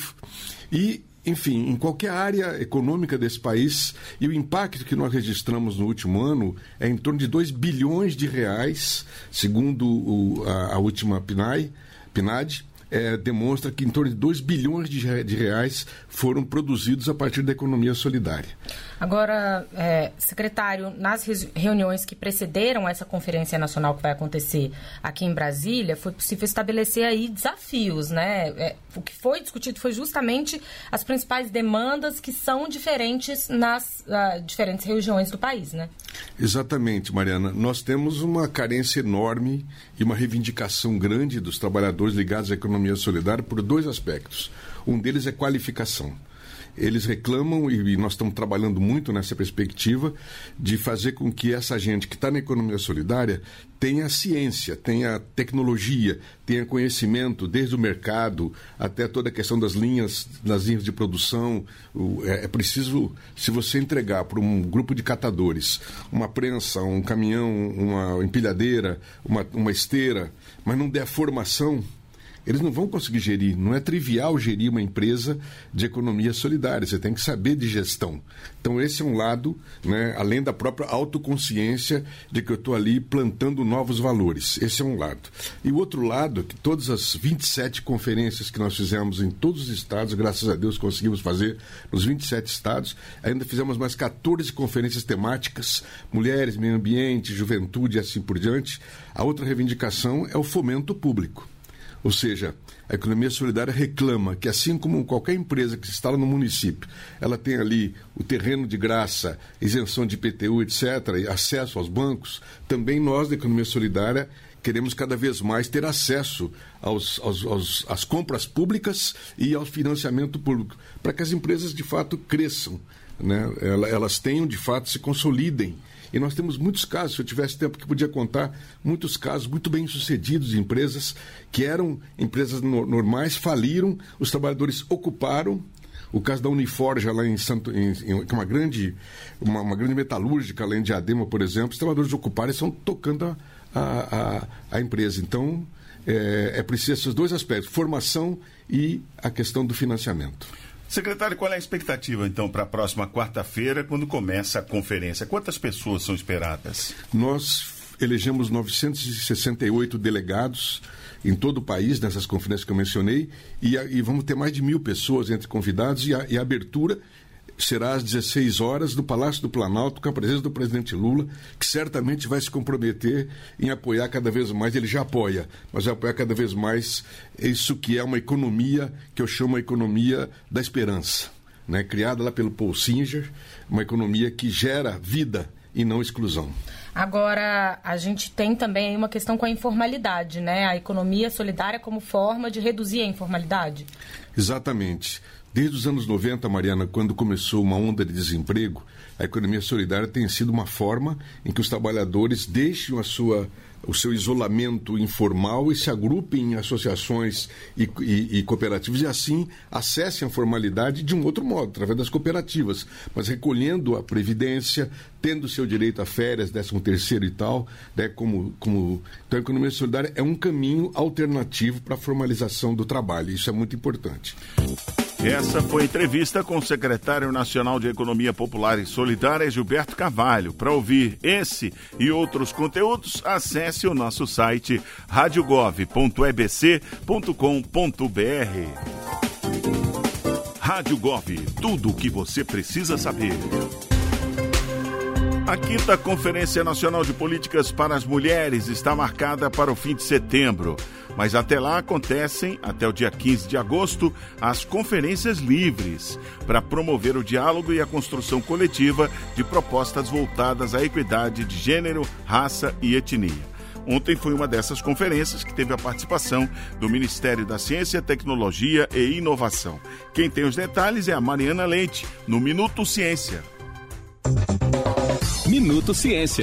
E, enfim, em qualquer área econômica desse país, e o impacto que nós registramos no último ano é em torno de dois bilhões de reais, segundo o, a, a última PNAE, PNAD, é, demonstra que em torno de dois bilhões de, de reais foram produzidos a partir da economia solidária. Agora, é, secretário, nas reuniões que precederam essa conferência nacional que vai acontecer aqui em Brasília, foi possível estabelecer aí desafios, né? É, o que foi discutido foi justamente as principais demandas que são diferentes nas uh, diferentes regiões do país, né? Exatamente, Mariana. Nós temos uma carência enorme e uma reivindicação grande dos trabalhadores ligados à economia solidária por dois aspectos. Um deles é qualificação. Eles reclamam, e nós estamos trabalhando muito nessa perspectiva, de fazer com que essa gente que está na economia solidária tenha ciência, tenha tecnologia, tenha conhecimento, desde o mercado até toda a questão das linhas, das linhas de produção. É, é preciso, se você entregar para um grupo de catadores uma prensa, um caminhão, uma empilhadeira, uma, uma esteira, mas não der formação, eles não vão conseguir gerir. Não é trivial gerir uma empresa de economia solidária. Você tem que saber de gestão. Então, esse é um lado, né, além da própria autoconsciência de que eu estou ali plantando novos valores. Esse é um lado. E o outro lado, que todas as vinte e sete conferências que nós fizemos em todos os estados, graças a Deus conseguimos fazer nos vinte e sete estados, ainda fizemos mais quatorze conferências temáticas, mulheres, meio ambiente, juventude e assim por diante. A outra reivindicação é o fomento público. Ou seja, a economia solidária reclama que, assim como qualquer empresa que se instala no município, ela tem ali o terreno de graça, isenção de I P T U, etcétera, e acesso aos bancos, também nós, da economia solidária, queremos cada vez mais ter acesso aos, aos, aos, às compras públicas e ao financiamento público, para que as empresas, de fato, cresçam, né? Elas tenham, de fato, se consolidem E nós temos muitos casos, se eu tivesse tempo que podia contar, muitos casos muito bem sucedidos de empresas que eram empresas no, normais, faliram, os trabalhadores ocuparam. O caso da Uniforja lá em Santo, em, em, que é uma grande, uma, uma grande metalúrgica lá em Diadema, por exemplo, os trabalhadores ocuparam e estão tocando a, a, a empresa. Então, é, é preciso esses dois aspectos, formação e a questão do financiamento. Secretário, qual é a expectativa, então, para a próxima quarta-feira, quando começa a conferência? Quantas pessoas são esperadas? Nós elegemos novecentos e sessenta e oito delegados em todo o país, nessas conferências que eu mencionei, e, e vamos ter mais de mil pessoas entre convidados, e a, e a abertura será às dezesseis horas no Palácio do Planalto, com a presença do presidente Lula, que certamente vai se comprometer em apoiar cada vez mais, ele já apoia, mas vai apoiar cada vez mais isso que é uma economia, que eu chamo a economia da esperança, né? Criada lá pelo Paul Singer, uma economia que gera vida e não exclusão. Agora, a gente tem também uma questão com a informalidade, né? A economia solidária como forma de reduzir a informalidade. Exatamente. Desde os anos noventa, Mariana, quando começou uma onda de desemprego, a economia solidária tem sido uma forma em que os trabalhadores deixem a sua, o seu isolamento informal e se agrupem em associações e, e, e cooperativas e assim acessem a formalidade de um outro modo, através das cooperativas, mas recolhendo a previdência, tendo seu direito a férias, décimo terceiro e tal, né, como, como... Então a economia solidária é um caminho alternativo para a formalização do trabalho, isso é muito importante. Essa foi a entrevista com o secretário nacional de Economia Popular e Solidária, Gilberto Carvalho. Para ouvir esse e outros conteúdos, acesse o nosso site rádio gov ponto e b c ponto com ponto b r. Rádio Gov, tudo o que você precisa saber. A quinta Conferência Nacional de Políticas para as Mulheres está marcada para o fim de setembro. Mas até lá acontecem, até o dia quinze de agosto, as conferências livres para promover o diálogo e a construção coletiva de propostas voltadas à equidade de gênero, raça e etnia. Ontem foi uma dessas conferências que teve a participação do Ministério da Ciência, Tecnologia e Inovação. Quem tem os detalhes é a Mariana Leite, no Minuto Ciência. Minuto Ciência.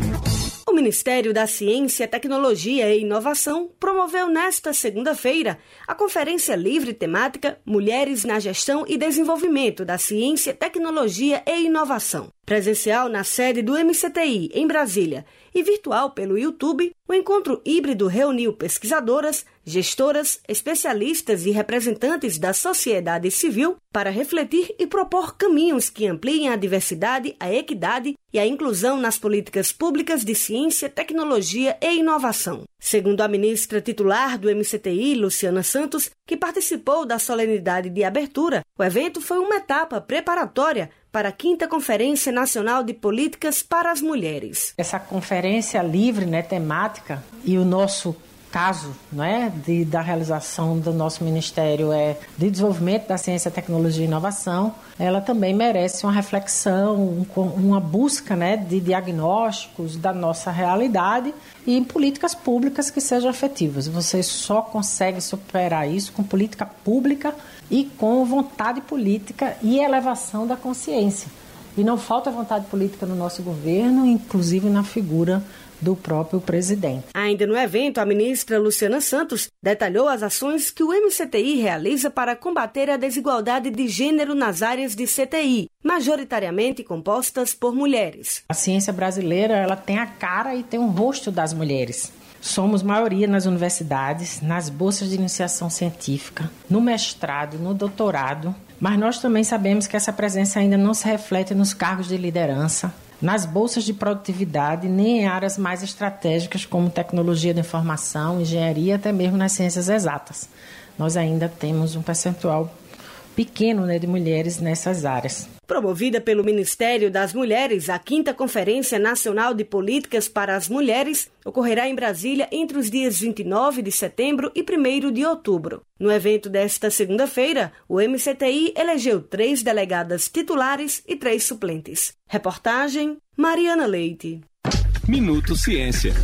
O Ministério da Ciência, Tecnologia e Inovação promoveu nesta segunda-feira a Conferência Livre temática Mulheres na Gestão e Desenvolvimento da Ciência, Tecnologia e Inovação. Presencial na sede do M C T I, em Brasília, e virtual pelo YouTube, o encontro híbrido reuniu pesquisadoras, gestoras, especialistas e representantes da sociedade civil para refletir e propor caminhos que ampliem a diversidade, a equidade e a inclusão nas políticas públicas de ciência, tecnologia e inovação. Segundo a ministra titular do M C T I, Luciana Santos, que participou da solenidade de abertura, o evento foi uma etapa preparatória para a quinta Conferência Nacional de Políticas para as Mulheres. Essa conferência livre, né, temática, e o nosso caso, né, de, da realização do nosso Ministério é de Desenvolvimento da Ciência, Tecnologia e Inovação, ela também merece uma reflexão, um, uma busca, né, de diagnósticos da nossa realidade e em políticas públicas que sejam efetivas. Você só consegue superar isso com política pública e com vontade política e elevação da consciência. E não falta vontade política no nosso governo, inclusive na figura do próprio presidente. Ainda no evento, a ministra Luciana Santos detalhou as ações que o M C T I realiza para combater a desigualdade de gênero nas áreas de C T I, majoritariamente compostas por mulheres. A ciência brasileira, ela tem a cara e tem o rosto das mulheres. Somos maioria nas universidades, nas bolsas de iniciação científica, no mestrado, no doutorado, mas nós também sabemos que essa presença ainda não se reflete nos cargos de liderança, nas bolsas de produtividade, nem em áreas mais estratégicas como tecnologia da informação, engenharia, até mesmo nas ciências exatas. Nós ainda temos um percentual pequeno, né, de mulheres nessas áreas. Promovida pelo Ministério das Mulheres, a quinta Conferência Nacional de Políticas para as Mulheres ocorrerá em Brasília entre os dias vinte e nove de setembro e primeiro de outubro. No evento desta segunda-feira, o M C T I elegeu três delegadas titulares e três suplentes. Reportagem, Mariana Leite. Minuto Ciência.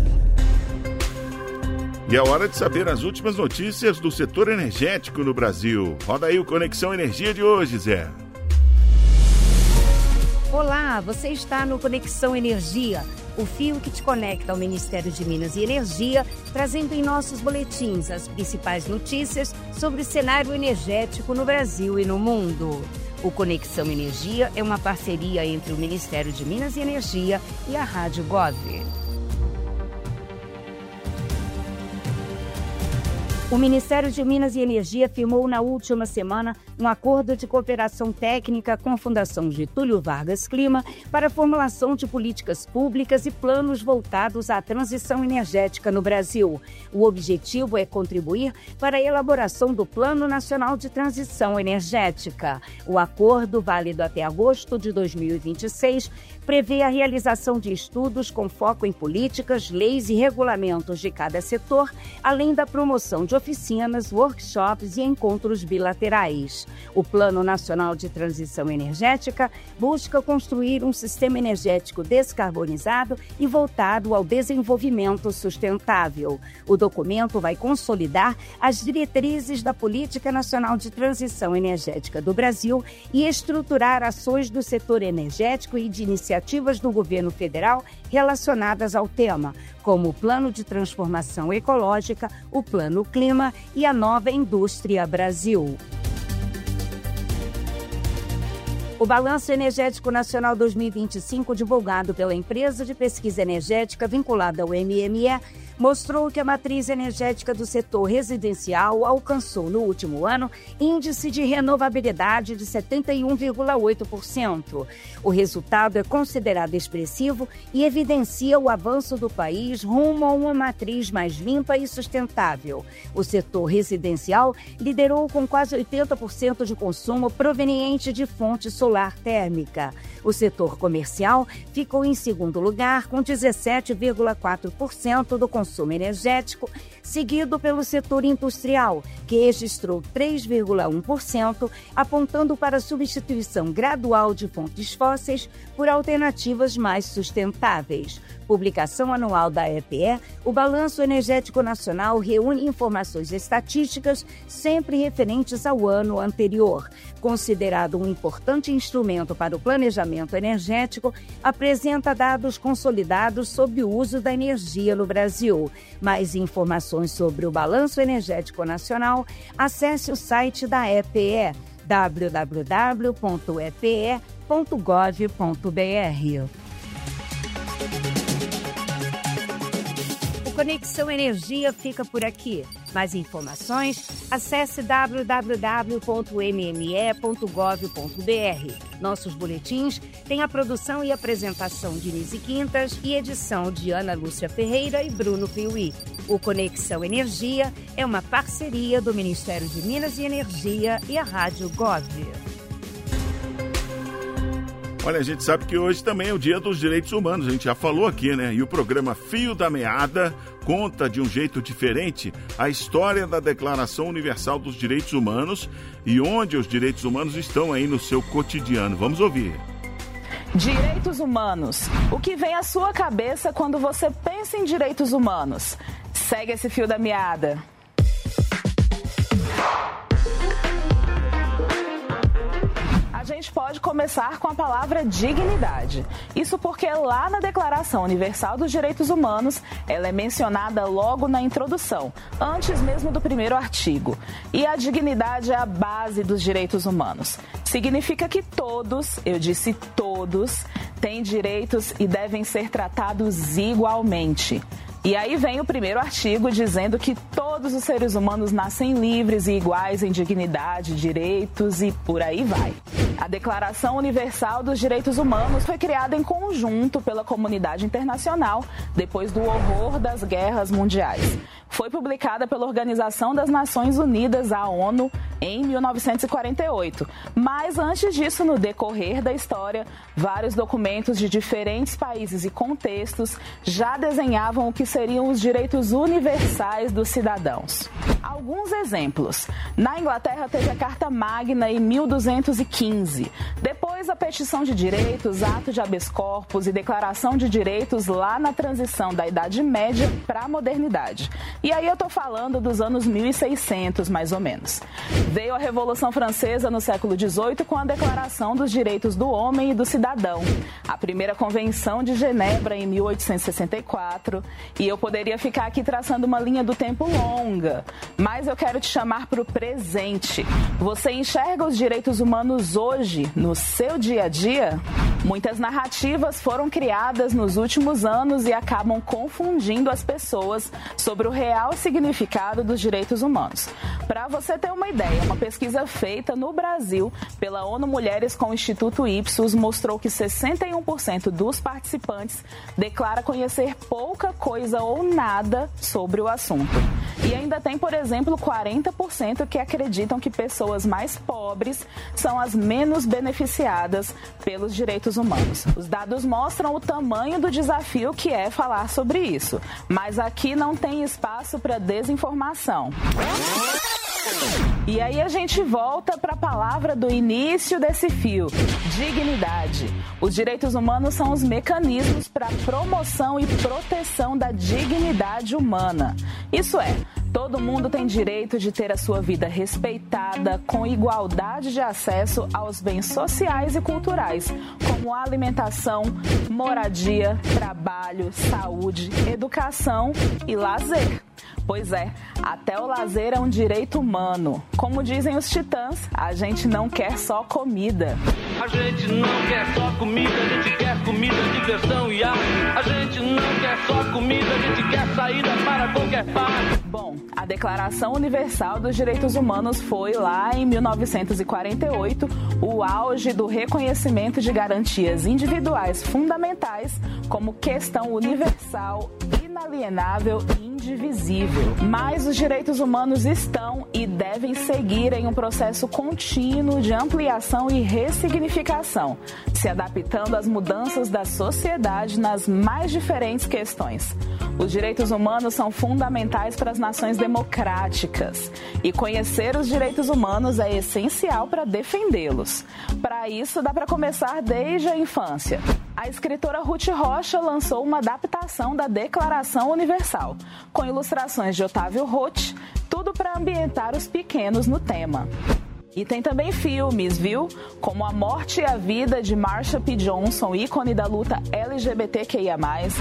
E é hora de saber as últimas notícias do setor energético no Brasil. Roda aí o Conexão Energia de hoje, Zé. Olá, você está no Conexão Energia, o fio que te conecta ao Ministério de Minas e Energia, trazendo em nossos boletins as principais notícias sobre o cenário energético no Brasil e no mundo. O Conexão Energia é uma parceria entre o Ministério de Minas e Energia e a Rádio Gov. O Ministério de Minas e Energia firmou na última semana um acordo de cooperação técnica com a Fundação Getúlio Vargas Clima para a formulação de políticas públicas e planos voltados à transição energética no Brasil. O objetivo é contribuir para a elaboração do Plano Nacional de Transição Energética. O acordo, válido até agosto de dois mil e vinte e seis, prevê a realização de estudos com foco em políticas, leis e regulamentos de cada setor, além da promoção de oficinas, workshops e encontros bilaterais. O Plano Nacional de Transição Energética busca construir um sistema energético descarbonizado e voltado ao desenvolvimento sustentável. O documento vai consolidar as diretrizes da Política Nacional de Transição Energética do Brasil e estruturar ações do setor energético e de iniciativas do governo federal relacionadas ao tema, como o Plano de Transformação Ecológica, o Plano Clima e a Nova Indústria Brasil. O Balanço Energético Nacional dois mil e vinte e cinco, divulgado pela empresa de pesquisa energética vinculada ao M M E, mostrou que a matriz energética do setor residencial alcançou no último ano índice de renovabilidade de setenta e um vírgula oito por cento. O resultado é considerado expressivo e evidencia o avanço do país rumo a uma matriz mais limpa e sustentável. O setor residencial liderou com quase oitenta por cento de consumo proveniente de fonte solar térmica. O setor comercial ficou em segundo lugar com dezessete vírgula quatro por cento do consumo energético, seguido pelo setor industrial, que registrou três vírgula um por cento, apontando para a substituição gradual de fontes fósseis por alternativas mais sustentáveis. Publicação anual da E P E, o Balanço Energético Nacional reúne informações estatísticas sempre referentes ao ano anterior. Considerado um importante instrumento para o planejamento energético, apresenta dados consolidados sobre o uso da energia no Brasil. Mais informações sobre o Balanço Energético Nacional, acesse o site da E P E, w w w ponto e p e ponto gov ponto b r. O Conexão Energia fica por aqui. Mais informações, acesse w w w ponto m m e ponto gov ponto b r. Nossos boletins têm a produção e apresentação de Nise Quintas e edição de Ana Lúcia Ferreira e Bruno Piuí. O Conexão Energia é uma parceria do Ministério de Minas e Energia e a Rádio Gov. Olha, a gente sabe que hoje também é o Dia dos Direitos Humanos, a gente já falou aqui, né? E o programa Fio da Meada conta de um jeito diferente a história da Declaração Universal dos Direitos Humanos e onde os direitos humanos estão aí no seu cotidiano. Vamos ouvir. Direitos humanos. O que vem à sua cabeça quando você pensa em direitos humanos? Segue esse fio da meada. A gente pode começar com a palavra dignidade. Isso porque lá na Declaração Universal dos Direitos Humanos, ela é mencionada logo na introdução, antes mesmo do primeiro artigo. E a dignidade é a base dos direitos humanos. Significa que todos, eu disse todos, têm direitos e devem ser tratados igualmente. E aí vem o primeiro artigo dizendo que todos os seres humanos nascem livres e iguais em dignidade, direitos e por aí vai. A Declaração Universal dos Direitos Humanos foi criada em conjunto pela comunidade internacional depois do horror das guerras mundiais. Foi publicada pela Organização das Nações Unidas, a ONU, em mil novecentos e quarenta e oito. Mas antes disso, no decorrer da história, vários documentos de diferentes países e contextos já desenhavam o que seriam os direitos universais dos cidadãos. Alguns exemplos. Na Inglaterra teve a Carta Magna em mil duzentos e quinze. Depois Após a petição de direitos, ato de habeas corpus e declaração de direitos lá na transição da Idade Média para a modernidade. E aí eu tô falando dos anos mil e seiscentos, mais ou menos. Veio a Revolução Francesa no século dezoito com a Declaração dos Direitos do Homem e do Cidadão, a primeira Convenção de Genebra em mil oitocentos e sessenta e quatro, e eu poderia ficar aqui traçando uma linha do tempo longa, mas eu quero te chamar para o presente. Você enxerga os direitos humanos hoje, no seu dia a dia? Muitas narrativas foram criadas nos últimos anos e acabam confundindo as pessoas sobre o real significado dos direitos humanos. Para você ter uma ideia, uma pesquisa feita no Brasil pela ONU Mulheres com o Instituto Ipsos mostrou que sessenta e um por cento dos participantes declara conhecer pouca coisa ou nada sobre o assunto. E ainda tem, por exemplo, quarenta por cento que acreditam que pessoas mais pobres são as menos beneficiadas pelos direitos humanos. Os dados mostram o tamanho do desafio que é falar sobre isso, mas aqui não tem espaço para desinformação. E aí a gente volta para a palavra do início desse fio, dignidade. Os direitos humanos são os mecanismos para a promoção e proteção da dignidade humana. Isso é, todo mundo tem direito de ter a sua vida respeitada, com igualdade de acesso aos bens sociais e culturais, como alimentação, moradia, trabalho, saúde, educação e lazer. Pois é, até o lazer é um direito humano. Como dizem os Titãs, a gente não quer só comida. A gente não quer só comida, a gente quer comida, diversão e arte. A gente não quer só comida, a gente quer saída para qualquer parte. Bom, a Declaração Universal dos Direitos Humanos foi lá em mil novecentos e quarenta e oito o auge do reconhecimento de garantias individuais fundamentais como questão universal, inalienável e indivisível. Mas os direitos humanos estão e devem seguir em um processo contínuo de ampliação e ressignificação, se adaptando às mudanças da sociedade nas mais diferentes questões. Os direitos humanos são fundamentais para as nações democráticas e conhecer os direitos humanos é essencial para defendê-los. Para isso, dá para começar desde a infância. A escritora Ruth Rocha lançou uma adaptação da Declaração Universal, com ilustrações de Otávio Roth, tudo para ambientar os pequenos no tema. E tem também filmes, viu? Como A Morte e a Vida, de Marsha P. Johnson, ícone da luta L G B T Q I A mais.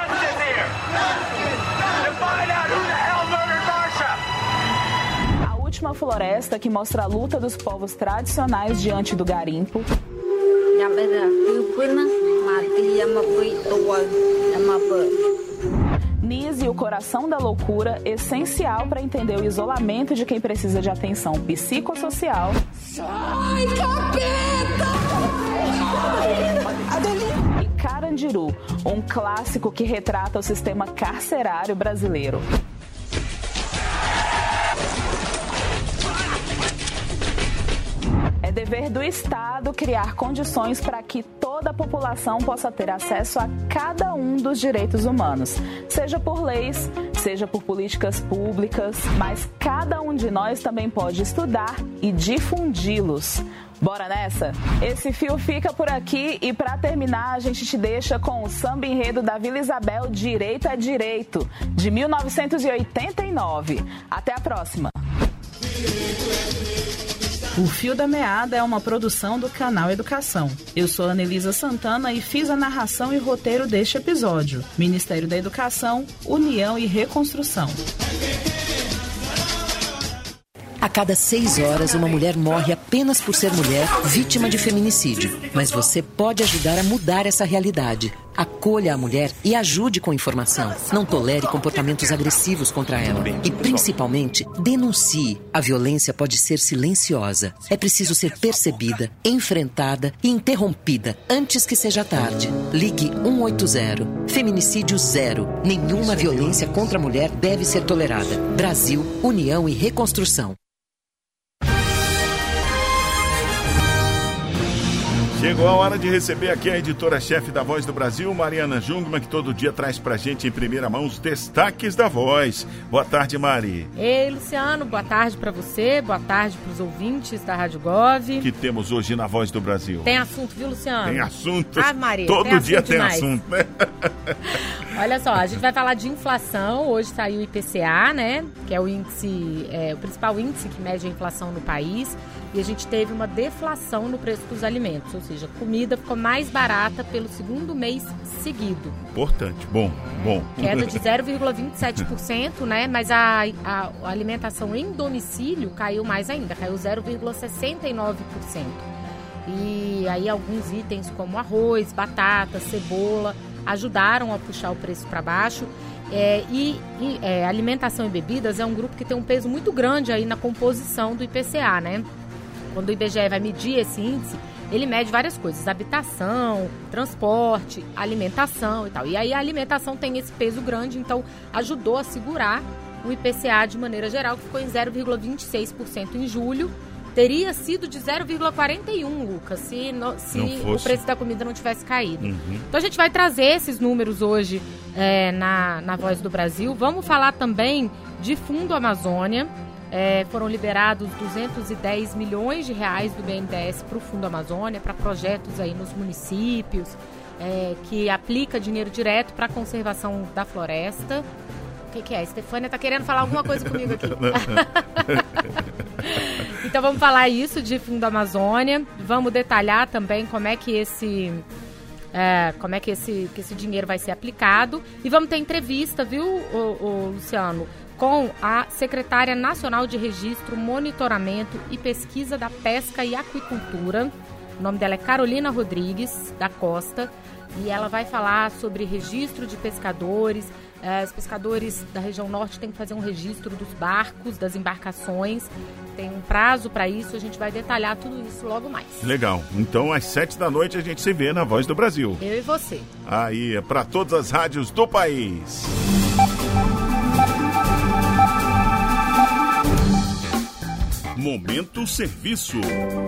A Última Floresta, que mostra a luta dos povos tradicionais diante do garimpo. Nise e o Coração da Loucura, essencial para entender o isolamento de quem precisa de atenção psicossocial. Sai, capeta! E Carandiru, um clássico que retrata o sistema carcerário brasileiro. É dever do Estado criar condições para que toda a população possa ter acesso a cada um dos direitos humanos, seja por leis, seja por políticas públicas, mas cada um de nós também pode estudar e difundi-los. Bora nessa? Esse fio fica por aqui e para terminar a gente te deixa com o samba enredo da Vila Isabel, Direito é Direito, de mil novecentos e oitenta e nove. Até a próxima! O Fio da Meada é uma produção do Canal Educação. Eu sou Anelisa Santana e fiz a narração e roteiro deste episódio. Ministério da Educação, União e Reconstrução. A cada seis horas, uma mulher morre apenas por ser mulher, vítima de feminicídio. Mas você pode ajudar a mudar essa realidade. Acolha a mulher e ajude com informação. Não tolere comportamentos agressivos contra ela. E, principalmente, denuncie. A violência pode ser silenciosa. É preciso ser percebida, enfrentada e interrompida antes que seja tarde. Ligue um oito zero. Feminicídio zero. Nenhuma violência contra a mulher deve ser tolerada. Brasil, União e Reconstrução. Chegou a hora de receber aqui a editora-chefe da Voz do Brasil, Mariana Jungmann, que todo dia traz pra gente em primeira mão os destaques da Voz. Boa tarde, Mari. Ei, Luciano, boa tarde pra você, boa tarde pros ouvintes da Rádio Gov. O que temos hoje na Voz do Brasil? Tem assunto, viu, Luciano? Tem assunto. Ah, Maria, todo tem dia assunto tem demais. assunto, né? Olha só, a gente vai falar de inflação. Hoje saiu o I P C A, né? Que é o índice, é, o principal índice que mede a inflação no país. E a gente teve uma deflação no preço dos alimentos, ou seja, a comida ficou mais barata pelo segundo mês seguido. Importante, bom, bom. Queda de zero vírgula vinte e sete por cento, né? Mas a, a, a alimentação em domicílio caiu mais ainda, caiu zero vírgula sessenta e nove por cento. E aí alguns itens como arroz, batata, cebola ajudaram a puxar o preço para baixo. É, e e é, alimentação e bebidas é um grupo que tem um peso muito grande aí na composição do I P C A, né? Quando o I B G E vai medir esse índice, ele mede várias coisas, habitação, transporte, alimentação e tal. E aí a alimentação tem esse peso grande, então ajudou a segurar o I P C A de maneira geral, que ficou em zero vírgula vinte e seis por cento em julho. Teria sido de zero vírgula quarenta e um por cento, Lucas, se, no, se o preço da comida não tivesse caído. Uhum. Então a gente vai trazer esses números hoje é, na, na Voz do Brasil. Vamos falar também de Fundo Amazônia. É, foram liberados duzentos e dez milhões de reais do B N D E S para o Fundo Amazônia, para projetos aí nos municípios, é, que aplica dinheiro direto para a conservação da floresta. O que, que é? Estefânia está querendo falar alguma coisa comigo aqui. Então vamos falar isso de Fundo Amazônia, vamos detalhar também como é que esse... É, como é que esse, que esse dinheiro vai ser aplicado. E vamos ter entrevista, viu, ô, ô, Luciano, com a secretária nacional de Registro, Monitoramento e Pesquisa da Pesca e Aquicultura. O nome dela é Carolina Rodrigues da Costa. E ela vai falar sobre registro de pescadores. É, os pescadores da região norte têm que fazer um registro dos barcos, das embarcações. Tem um prazo para isso, a gente vai detalhar tudo isso logo mais. Legal. Então, às sete da noite, a gente se vê na Voz do Brasil. Eu e você. Aí, é para todas as rádios do país. Momento Serviço.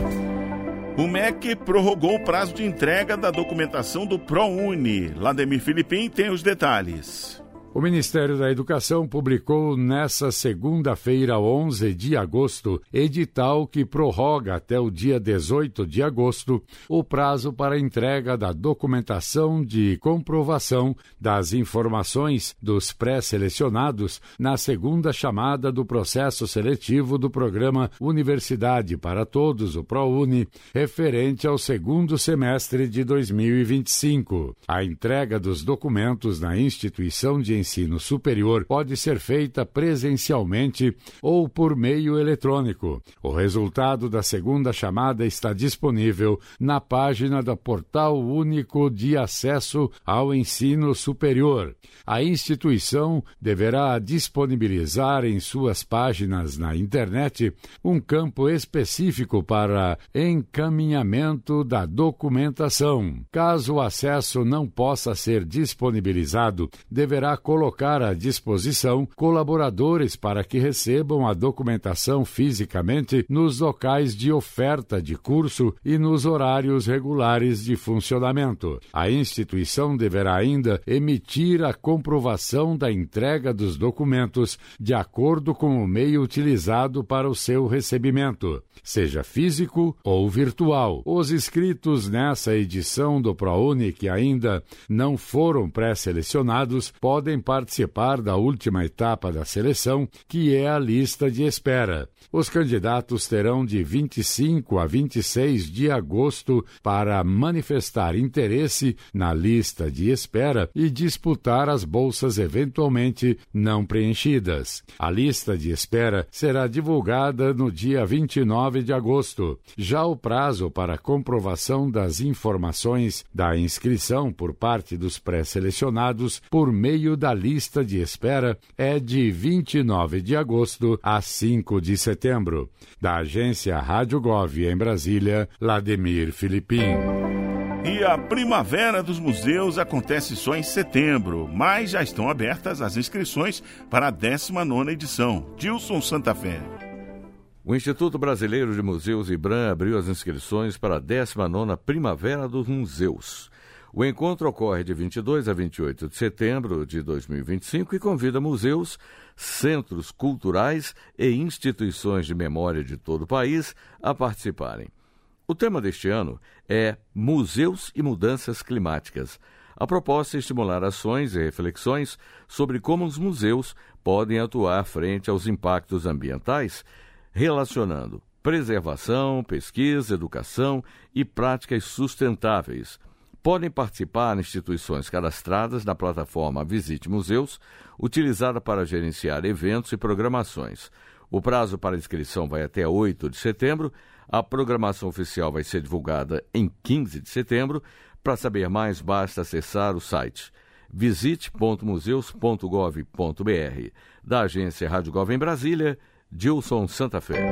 O M E C prorrogou o prazo de entrega da documentação do ProUni. Lademir Filipim tem os detalhes. O Ministério da Educação publicou nesta segunda-feira, onze de agosto, edital que prorroga até o dia dezoito de agosto o prazo para entrega da documentação de comprovação das informações dos pré-selecionados na segunda chamada do processo seletivo do programa Universidade para Todos, o ProUni, referente ao segundo semestre de dois mil e vinte e cinco. A entrega dos documentos na instituição de ensino superior pode ser feita presencialmente ou por meio eletrônico. O resultado da segunda chamada está disponível na página do Portal Único de Acesso ao Ensino Superior. A instituição deverá disponibilizar em suas páginas na internet um campo específico para encaminhamento da documentação. Caso o acesso não possa ser disponibilizado, deverá colocar à disposição colaboradores para que recebam a documentação fisicamente nos locais de oferta de curso e nos horários regulares de funcionamento. A instituição deverá ainda emitir a comprovação da entrega dos documentos de acordo com o meio utilizado para o seu recebimento, seja físico ou virtual. Os inscritos nessa edição do ProUni que ainda não foram pré-selecionados podem participar da última etapa da seleção, que é a lista de espera. Os candidatos terão de vinte e cinco a vinte e seis de agosto para manifestar interesse na lista de espera e disputar as bolsas eventualmente não preenchidas. A lista de espera será divulgada no dia vinte e nove de agosto. Já o prazo para comprovação das informações da inscrição por parte dos pré-selecionados por meio da lista de espera é de vinte e nove de agosto a cinco de setembro. Da agência Rádio Gov em Brasília, Lademir Filipim. E a Primavera dos Museus acontece só em setembro, mas já estão abertas as inscrições para a décima nona edição. Dilson Santa Fé. O Instituto Brasileiro de Museus IBRAM abriu as inscrições para a décima nona Primavera dos Museus. O encontro ocorre de vinte e dois a vinte e oito de setembro de dois mil e vinte e cinco e convida museus, centros culturais e instituições de memória de todo o país a participarem. O tema deste ano é Museus e Mudanças Climáticas. A proposta é estimular ações e reflexões sobre como os museus podem atuar frente aos impactos ambientais, relacionando preservação, pesquisa, educação e práticas sustentáveis. Podem participar instituições cadastradas na plataforma Visite Museus, utilizada para gerenciar eventos e programações. O prazo para inscrição vai até oito de setembro. A programação oficial vai ser divulgada em quinze de setembro. Para saber mais, basta acessar o site visite ponto museus ponto gov ponto br. Da agência Rádio Gov em Brasília, Dilson Santa Fé.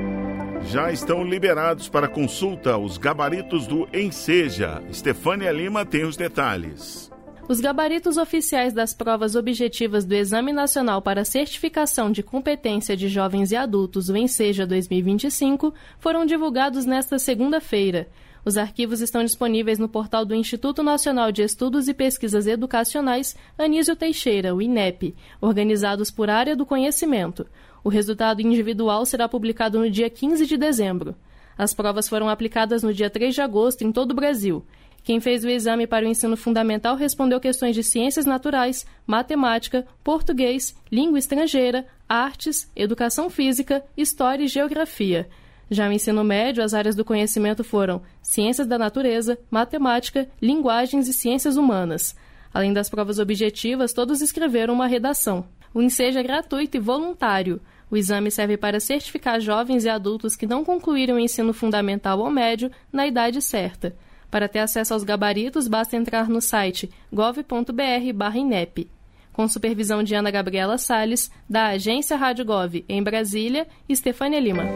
Já estão liberados para consulta os gabaritos do Enseja. Estefânia Lima tem os detalhes. Os gabaritos oficiais das provas objetivas do Exame Nacional para Certificação de Competência de Jovens e Adultos, o Enseja dois mil e vinte e cinco, foram divulgados nesta segunda-feira. Os arquivos estão disponíveis no portal do Instituto Nacional de Estudos e Pesquisas Educacionais Anísio Teixeira, o INEP, organizados por Área do Conhecimento. O resultado individual será publicado no dia quinze de dezembro. As provas foram aplicadas no dia três de agosto em todo o Brasil. Quem fez o exame para o ensino fundamental respondeu questões de ciências naturais, matemática, português, língua estrangeira, artes, educação física, história e geografia. Já no ensino médio, as áreas do conhecimento foram ciências da natureza, matemática, linguagens e ciências humanas. Além das provas objetivas, todos escreveram uma redação. O Enseja é gratuito e voluntário. O exame serve para certificar jovens e adultos que não concluíram o ensino fundamental ou médio na idade certa. Para ter acesso aos gabaritos, basta entrar no site gov ponto br barra inep. Com supervisão de Ana Gabriela Salles, da Agência Rádio Gov em Brasília, Estefânia Lima.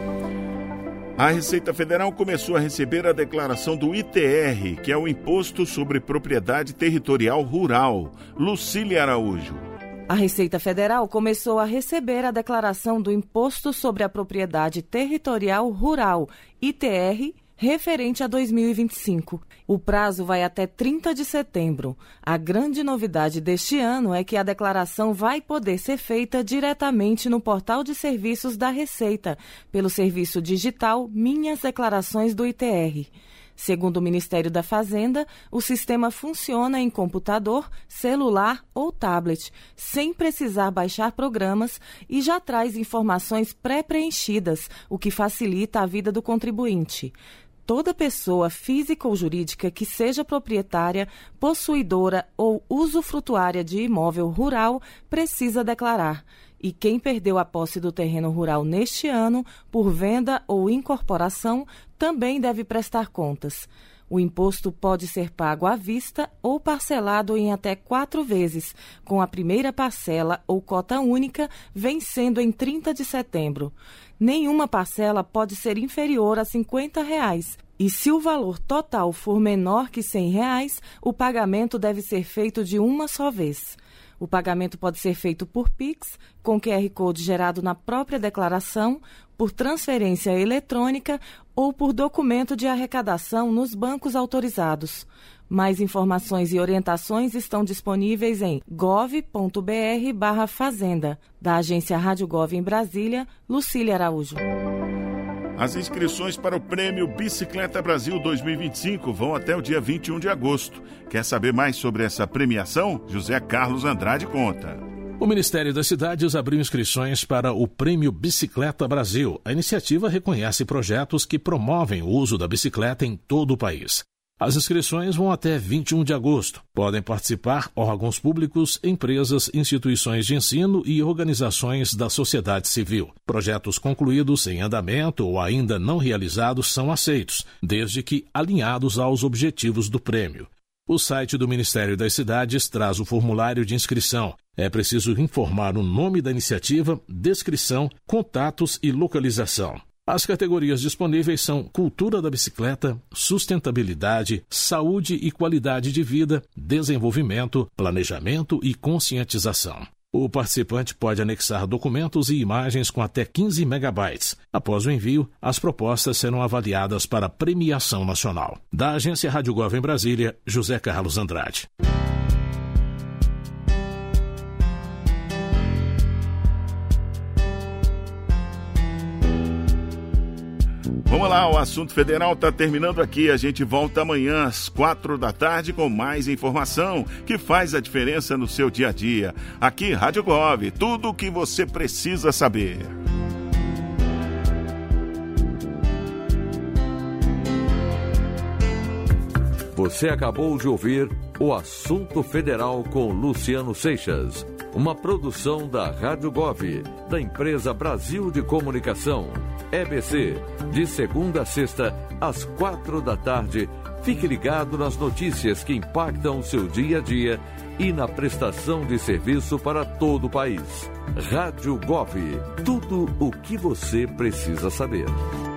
A Receita Federal começou a receber a declaração do I T R, que é o Imposto sobre Propriedade Territorial Rural. Lucília Araújo. A Receita Federal começou a receber a declaração do Imposto sobre a Propriedade Territorial Rural, I T R, referente a dois mil e vinte e cinco. O prazo vai até trinta de setembro. A grande novidade deste ano é que a declaração vai poder ser feita diretamente no portal de serviços da Receita, pelo serviço digital Minhas Declarações do I T R. Segundo o Ministério da Fazenda, o sistema funciona em computador, celular ou tablet, sem precisar baixar programas e já traz informações pré-preenchidas, o que facilita a vida do contribuinte. Toda pessoa física ou jurídica que seja proprietária, possuidora ou usufrutuária de imóvel rural precisa declarar. E quem perdeu a posse do terreno rural neste ano, por venda ou incorporação, também deve prestar contas. O imposto pode ser pago à vista ou parcelado em até quatro vezes, com a primeira parcela ou cota única vencendo em trinta de setembro. Nenhuma parcela pode ser inferior a cinquenta reais. E se o valor total for menor que cem reais, o pagamento deve ser feito de uma só vez. O pagamento pode ser feito por Pix, com Q R Code gerado na própria declaração, por transferência eletrônica ou por documento de arrecadação nos bancos autorizados. Mais informações e orientações estão disponíveis em gov ponto br barra fazenda. Da agência Rádio Gov em Brasília, Lucília Araújo. As inscrições para o Prêmio Bicicleta Brasil dois mil e vinte e cinco vão até o dia vinte e um de agosto. Quer saber mais sobre essa premiação? José Carlos Andrade conta. O Ministério das Cidades abriu inscrições para o Prêmio Bicicleta Brasil. A iniciativa reconhece projetos que promovem o uso da bicicleta em todo o país. As inscrições vão até vinte e um de agosto. Podem participar órgãos públicos, empresas, instituições de ensino e organizações da sociedade civil. Projetos concluídos, em andamento ou ainda não realizados são aceitos, desde que alinhados aos objetivos do prêmio. O site do Ministério das Cidades traz o formulário de inscrição. É preciso informar o nome da iniciativa, descrição, contatos e localização. As categorias disponíveis são cultura da bicicleta, sustentabilidade, saúde e qualidade de vida, desenvolvimento, planejamento e conscientização. O participante pode anexar documentos e imagens com até quinze megabytes. Após o envio, as propostas serão avaliadas para premiação nacional. Da Agência Rádio Gov em Brasília, José Carlos Andrade. Vamos lá, o assunto federal está terminando aqui. A gente volta amanhã às quatro da tarde com mais informação que faz a diferença no seu dia a dia. Aqui, Rádio Gov, tudo o que você precisa saber. Você acabou de ouvir o Assunto Federal com Luciano Seixas, uma produção da Rádio Gov, da empresa Brasil de Comunicação. E B C, de segunda a sexta, às quatro da tarde. Fique ligado nas notícias que impactam o seu dia a dia e na prestação de serviço para todo o país. Rádio Gov, tudo o que você precisa saber.